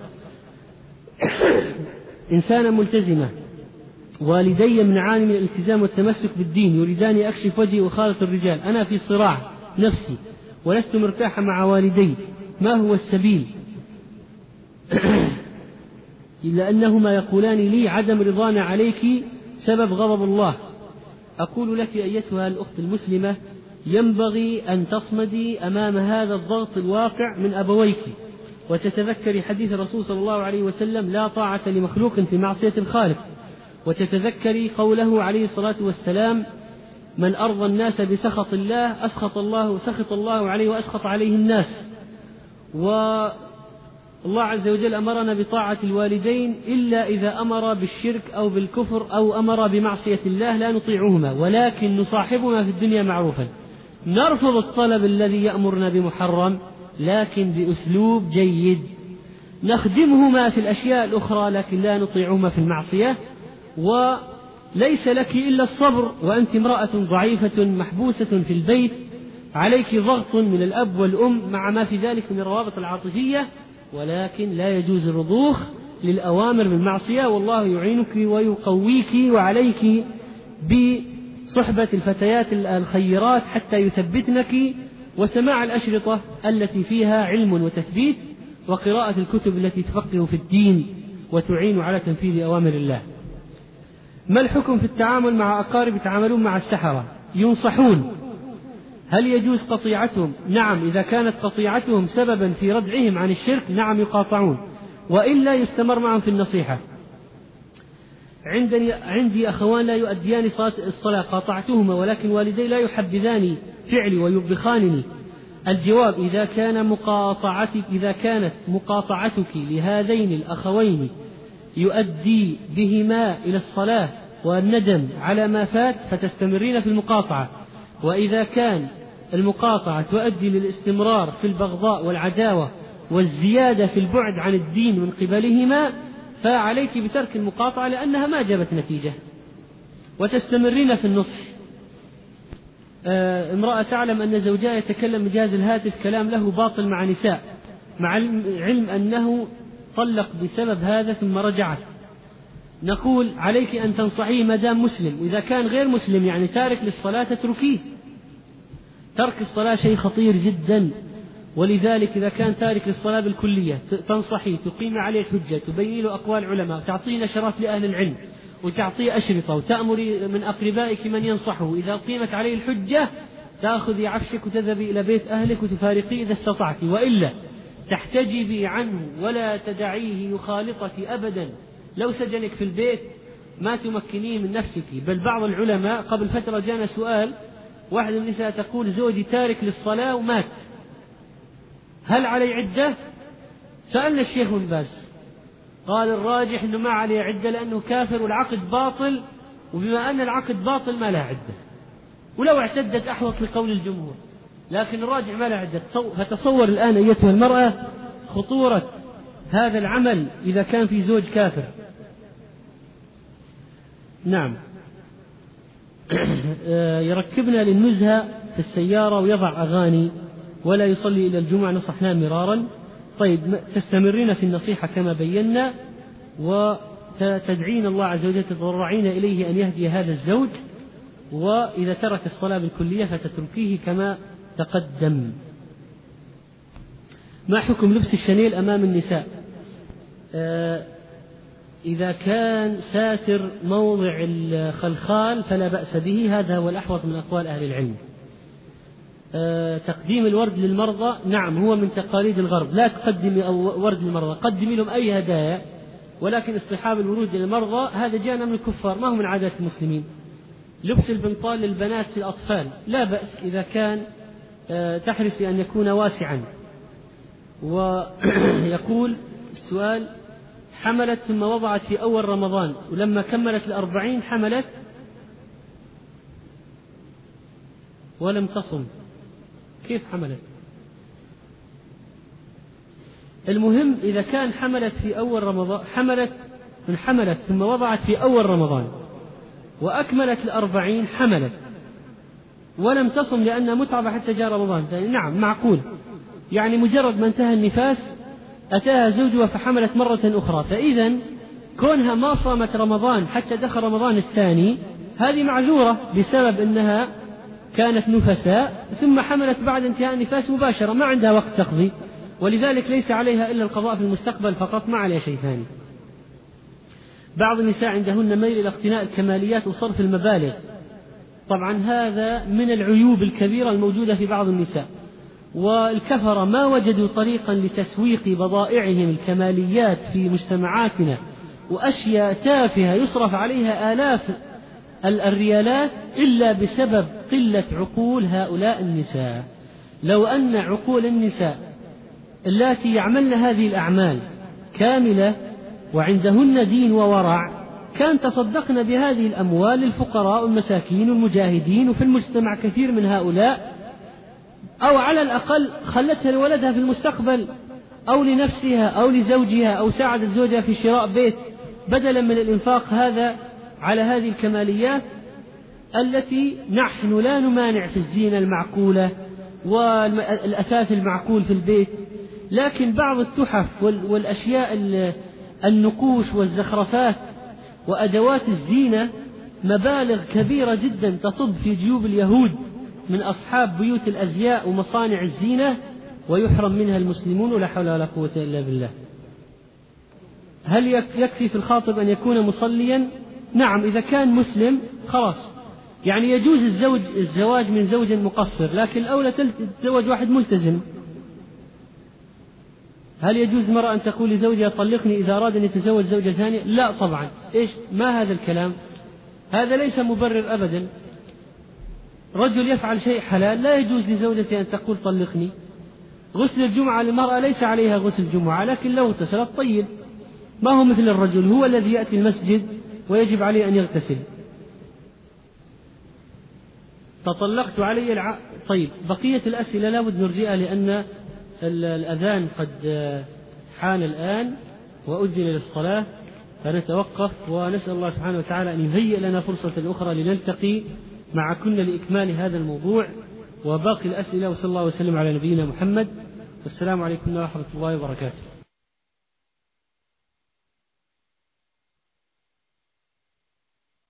إنسانة ملتزمة، والدي يمنعاني من الالتزام والتمسك بالدين، يريدان أكشف وجهي وخالط الرجال، أنا في صراع نفسي ولست مرتاحة مع والدي، ما هو السبيل؟ إلا أنهما يقولان لي عدم رضانا عليك سبب غضب الله. أقول لك أيتها الأخت المسلمة، ينبغي أن تصمدي أمام هذا الضغط الواقع من أبويك، وتتذكري حديث الرسول صلى الله عليه وسلم: لا طاعة لمخلوق في معصية الخالق، وتتذكري قوله عليه الصلاة والسلام: من أرضى الناس بسخط الله أسخط الله سخط الله عليه وأسخط عليه الناس. والله عز وجل أمرنا بطاعة الوالدين إلا إذا أمر بالشرك أو بالكفر أو أمر بمعصية الله لا نطيعهما، ولكن نصاحبهما في الدنيا معروفا، نرفض الطلب الذي يأمرنا بمحرم لكن بأسلوب جيد، نخدمهما في الأشياء الأخرى لكن لا نطيعهما في المعصية. وليس لك إلا الصبر، وأنت امرأة ضعيفة محبوسة في البيت، عليك ضغط من الأب والأم مع ما في ذلك من الروابط العاطفية، ولكن لا يجوز الرضوخ للأوامر بالمعصية، والله يعينك ويقويك، وعليك بصحبة الفتيات الخيرات حتى يثبتنك، وسماع الأشرطة التي فيها علم وتثبيت، وقراءة الكتب التي تفقه في الدين وتعين على تنفيذ أوامر الله. ما الحكم في التعامل مع أقارب يتعاملون مع السحرة؟ ينصحون. هل يجوز قطيعتهم؟ نعم، إذا كانت قطيعتهم سببا في ردعهم عن الشرك نعم يقاطعون، وإلا يستمر معهم في النصيحة. عندي, عندي أخوان لا يؤديان الصلاة قاطعتهما، ولكن والدي لا يحبذان فعلي ويوبخانني، الجواب: إذا كان مقاطعتك إذا كانت مقاطعتك لهذين الأخوين يؤدي بهما إلى الصلاة والندم على ما فات فتستمرين في المقاطعة، وإذا كان المقاطعة تؤدي للاستمرار في البغضاء والعداوة والزيادة في البعد عن الدين من قبلهما فعليك بترك المقاطعة لأنها ما جابت نتيجة، وتستمرين في النصح. آه امرأة تعلم أن زوجها يتكلم بجهاز الهاتف كلام له باطل مع نساء، مع العلم أنه طلق بسبب هذا ثم رجعت. نقول: عليك أن تنصحيه ما دام مسلم، إذا كان غير مسلم يعني تارك للصلاة تتركيه. ترك الصلاة شيء خطير جدا، ولذلك إذا كان تارك للصلاة بالكلية تنصحيه، تقيم عليه الحجة، تبين له أقوال علماء، تعطيه نشرات لأهل العلم، وتعطيه أشرطة، وتأمري من أقربائك من ينصحه. إذا قيمت عليه الحجة تأخذي عفشك وتذهبي إلى بيت أهلك وتفارقيه إذا استطعت، وإلا تحتجبي عنه ولا تدعيه يخالطك أبدا. لو سجنك في البيت ما تمكنيه من نفسك. بل بعض العلماء قبل فترة جانا سؤال، واحد من النساء تقول: زوجي تارك للصلاة ومات، هل علي عدة؟ سألنا الشيخ بن باز قال: الراجح أنه ما عليه عدة لأنه كافر والعقد باطل، وبما أن العقد باطل ما له عدة، ولو اعتدت أحوط لقول الجمهور، لكن الراجح ما له عدة. فتصور الآن أيتها المرأة خطورة هذا العمل إذا كان في زوج كافر. نعم. يركبنا للنزهة في السيارة ويضع أغاني ولا يصلي إلى الجمعة، نصحناه مرارا. طيب، تستمرين في النصيحة كما بينا، وتدعين الله عز وجل، تتضرعين إليه أن يهدي هذا الزوج، وإذا ترك الصلاة بالكلية فتتركيه كما تقدم. ما حكم لبس الشنيل أمام النساء؟ آه إذا كان ساتر موضع الخلخال فلا بأس به، هذا هو الأحوط من أقوال أهل العلم. أه تقديم الورد للمرضى، نعم، هو من تقاليد الغرب. لا تقدمي ورد للمرضى، قدمي لهم أي هدايا، ولكن اصطحاب الورود للمرضى هذا جاءنا من الكفار، ما هو من عادات المسلمين. لبس البنطال للبنات في الأطفال لا بأس إذا كان أه تحرصي أن يكون واسعا. ويقول السؤال: حملت ثم وضعت في أول رمضان، ولما كملت الأربعين حملت ولم تصم، كيف حملت؟ المهم إذا كان حملت في أول رمضان، حملت من حملت ثم وضعت في أول رمضان وأكملت الأربعين حملت ولم تصم لأنها متعبة حتى جاء رمضان، نعم معقول. يعني مجرد ما انتهى النفاس أتاها زوجها فحملت مرة أخرى، فإذا كونها ما صامت رمضان حتى دخل رمضان الثاني هذه معذورة بسبب أنها كانت نفساء ثم حملت بعد انتهاء النفاس مباشرة، ما عندها وقت تقضي، ولذلك ليس عليها إلا القضاء في المستقبل فقط، ما عليها شيء ثاني. بعض النساء عندهن ميل إلى اقتناء الكماليات وصرف المبالغ، طبعا هذا من العيوب الكبيرة الموجودة في بعض النساء، والكفر ما وجدوا طريقا لتسويق بضائعهم الكماليات في مجتمعاتنا، وأشياء تافهة يصرف عليها آلاف الريالات إلا بسبب قلة عقول هؤلاء النساء. لو أن عقول النساء التي يعملن هذه الأعمال كاملة وعندهن دين وورع كان تصدقن بهذه الأموال للفقراء والمساكين والمجاهدين، وفي المجتمع كثير من هؤلاء، أو على الأقل خلتها لولدها في المستقبل أو لنفسها أو لزوجها، أو ساعدت زوجها في شراء بيت بدلا من الإنفاق هذا على هذه الكماليات التي نحن لا نمانع في الزينة المعقولة والأثاث المعقول في البيت، لكن بعض التحف والأشياء النقوش والزخرفات وأدوات الزينة مبالغ كبيرة جدا تصب في جيوب اليهود من أصحاب بيوت الأزياء ومصانع الزينة، ويحرم منها المسلمون، ولا حول ولا قوة إلا بالله. هل يكفي في الخاطب أن يكون مصليا؟ نعم، إذا كان مسلم خلاص، يعني يجوز الزوج الزواج من زوج مقصر، لكن الأولى تتزوج واحد ملتزم. هل يجوز المرأة أن تقول لزوجها طلقني إذا أراد أن يتزوج زوجة ثانية؟ لا طبعا. إيش ما هذا الكلام؟ هذا ليس مبرر أبدا. رجل يفعل شيء حلال لا يجوز لزوجته أن تقول طلقني. غسل الجمعة للمرأة ليس عليها غسل الجمعة، لكن لو اغتسلت طيب، ما هو مثل الرجل هو الذي يأتي المسجد ويجب عليه أن يغتسل. تطلقت علي الع... طيب بقية الأسئلة لا بد نرجئها لأن الأذان قد حان الآن وأذن للصلاة، فنتوقف ونسأل الله سبحانه وتعالى أن يهيئ لنا فرصة أخرى لنلتقي مع كنا لإكمال هذا الموضوع وباقي الأسئلة. وصلى الله وسلم على نبينا محمد، والسلام عليكم ورحمة الله وبركاته.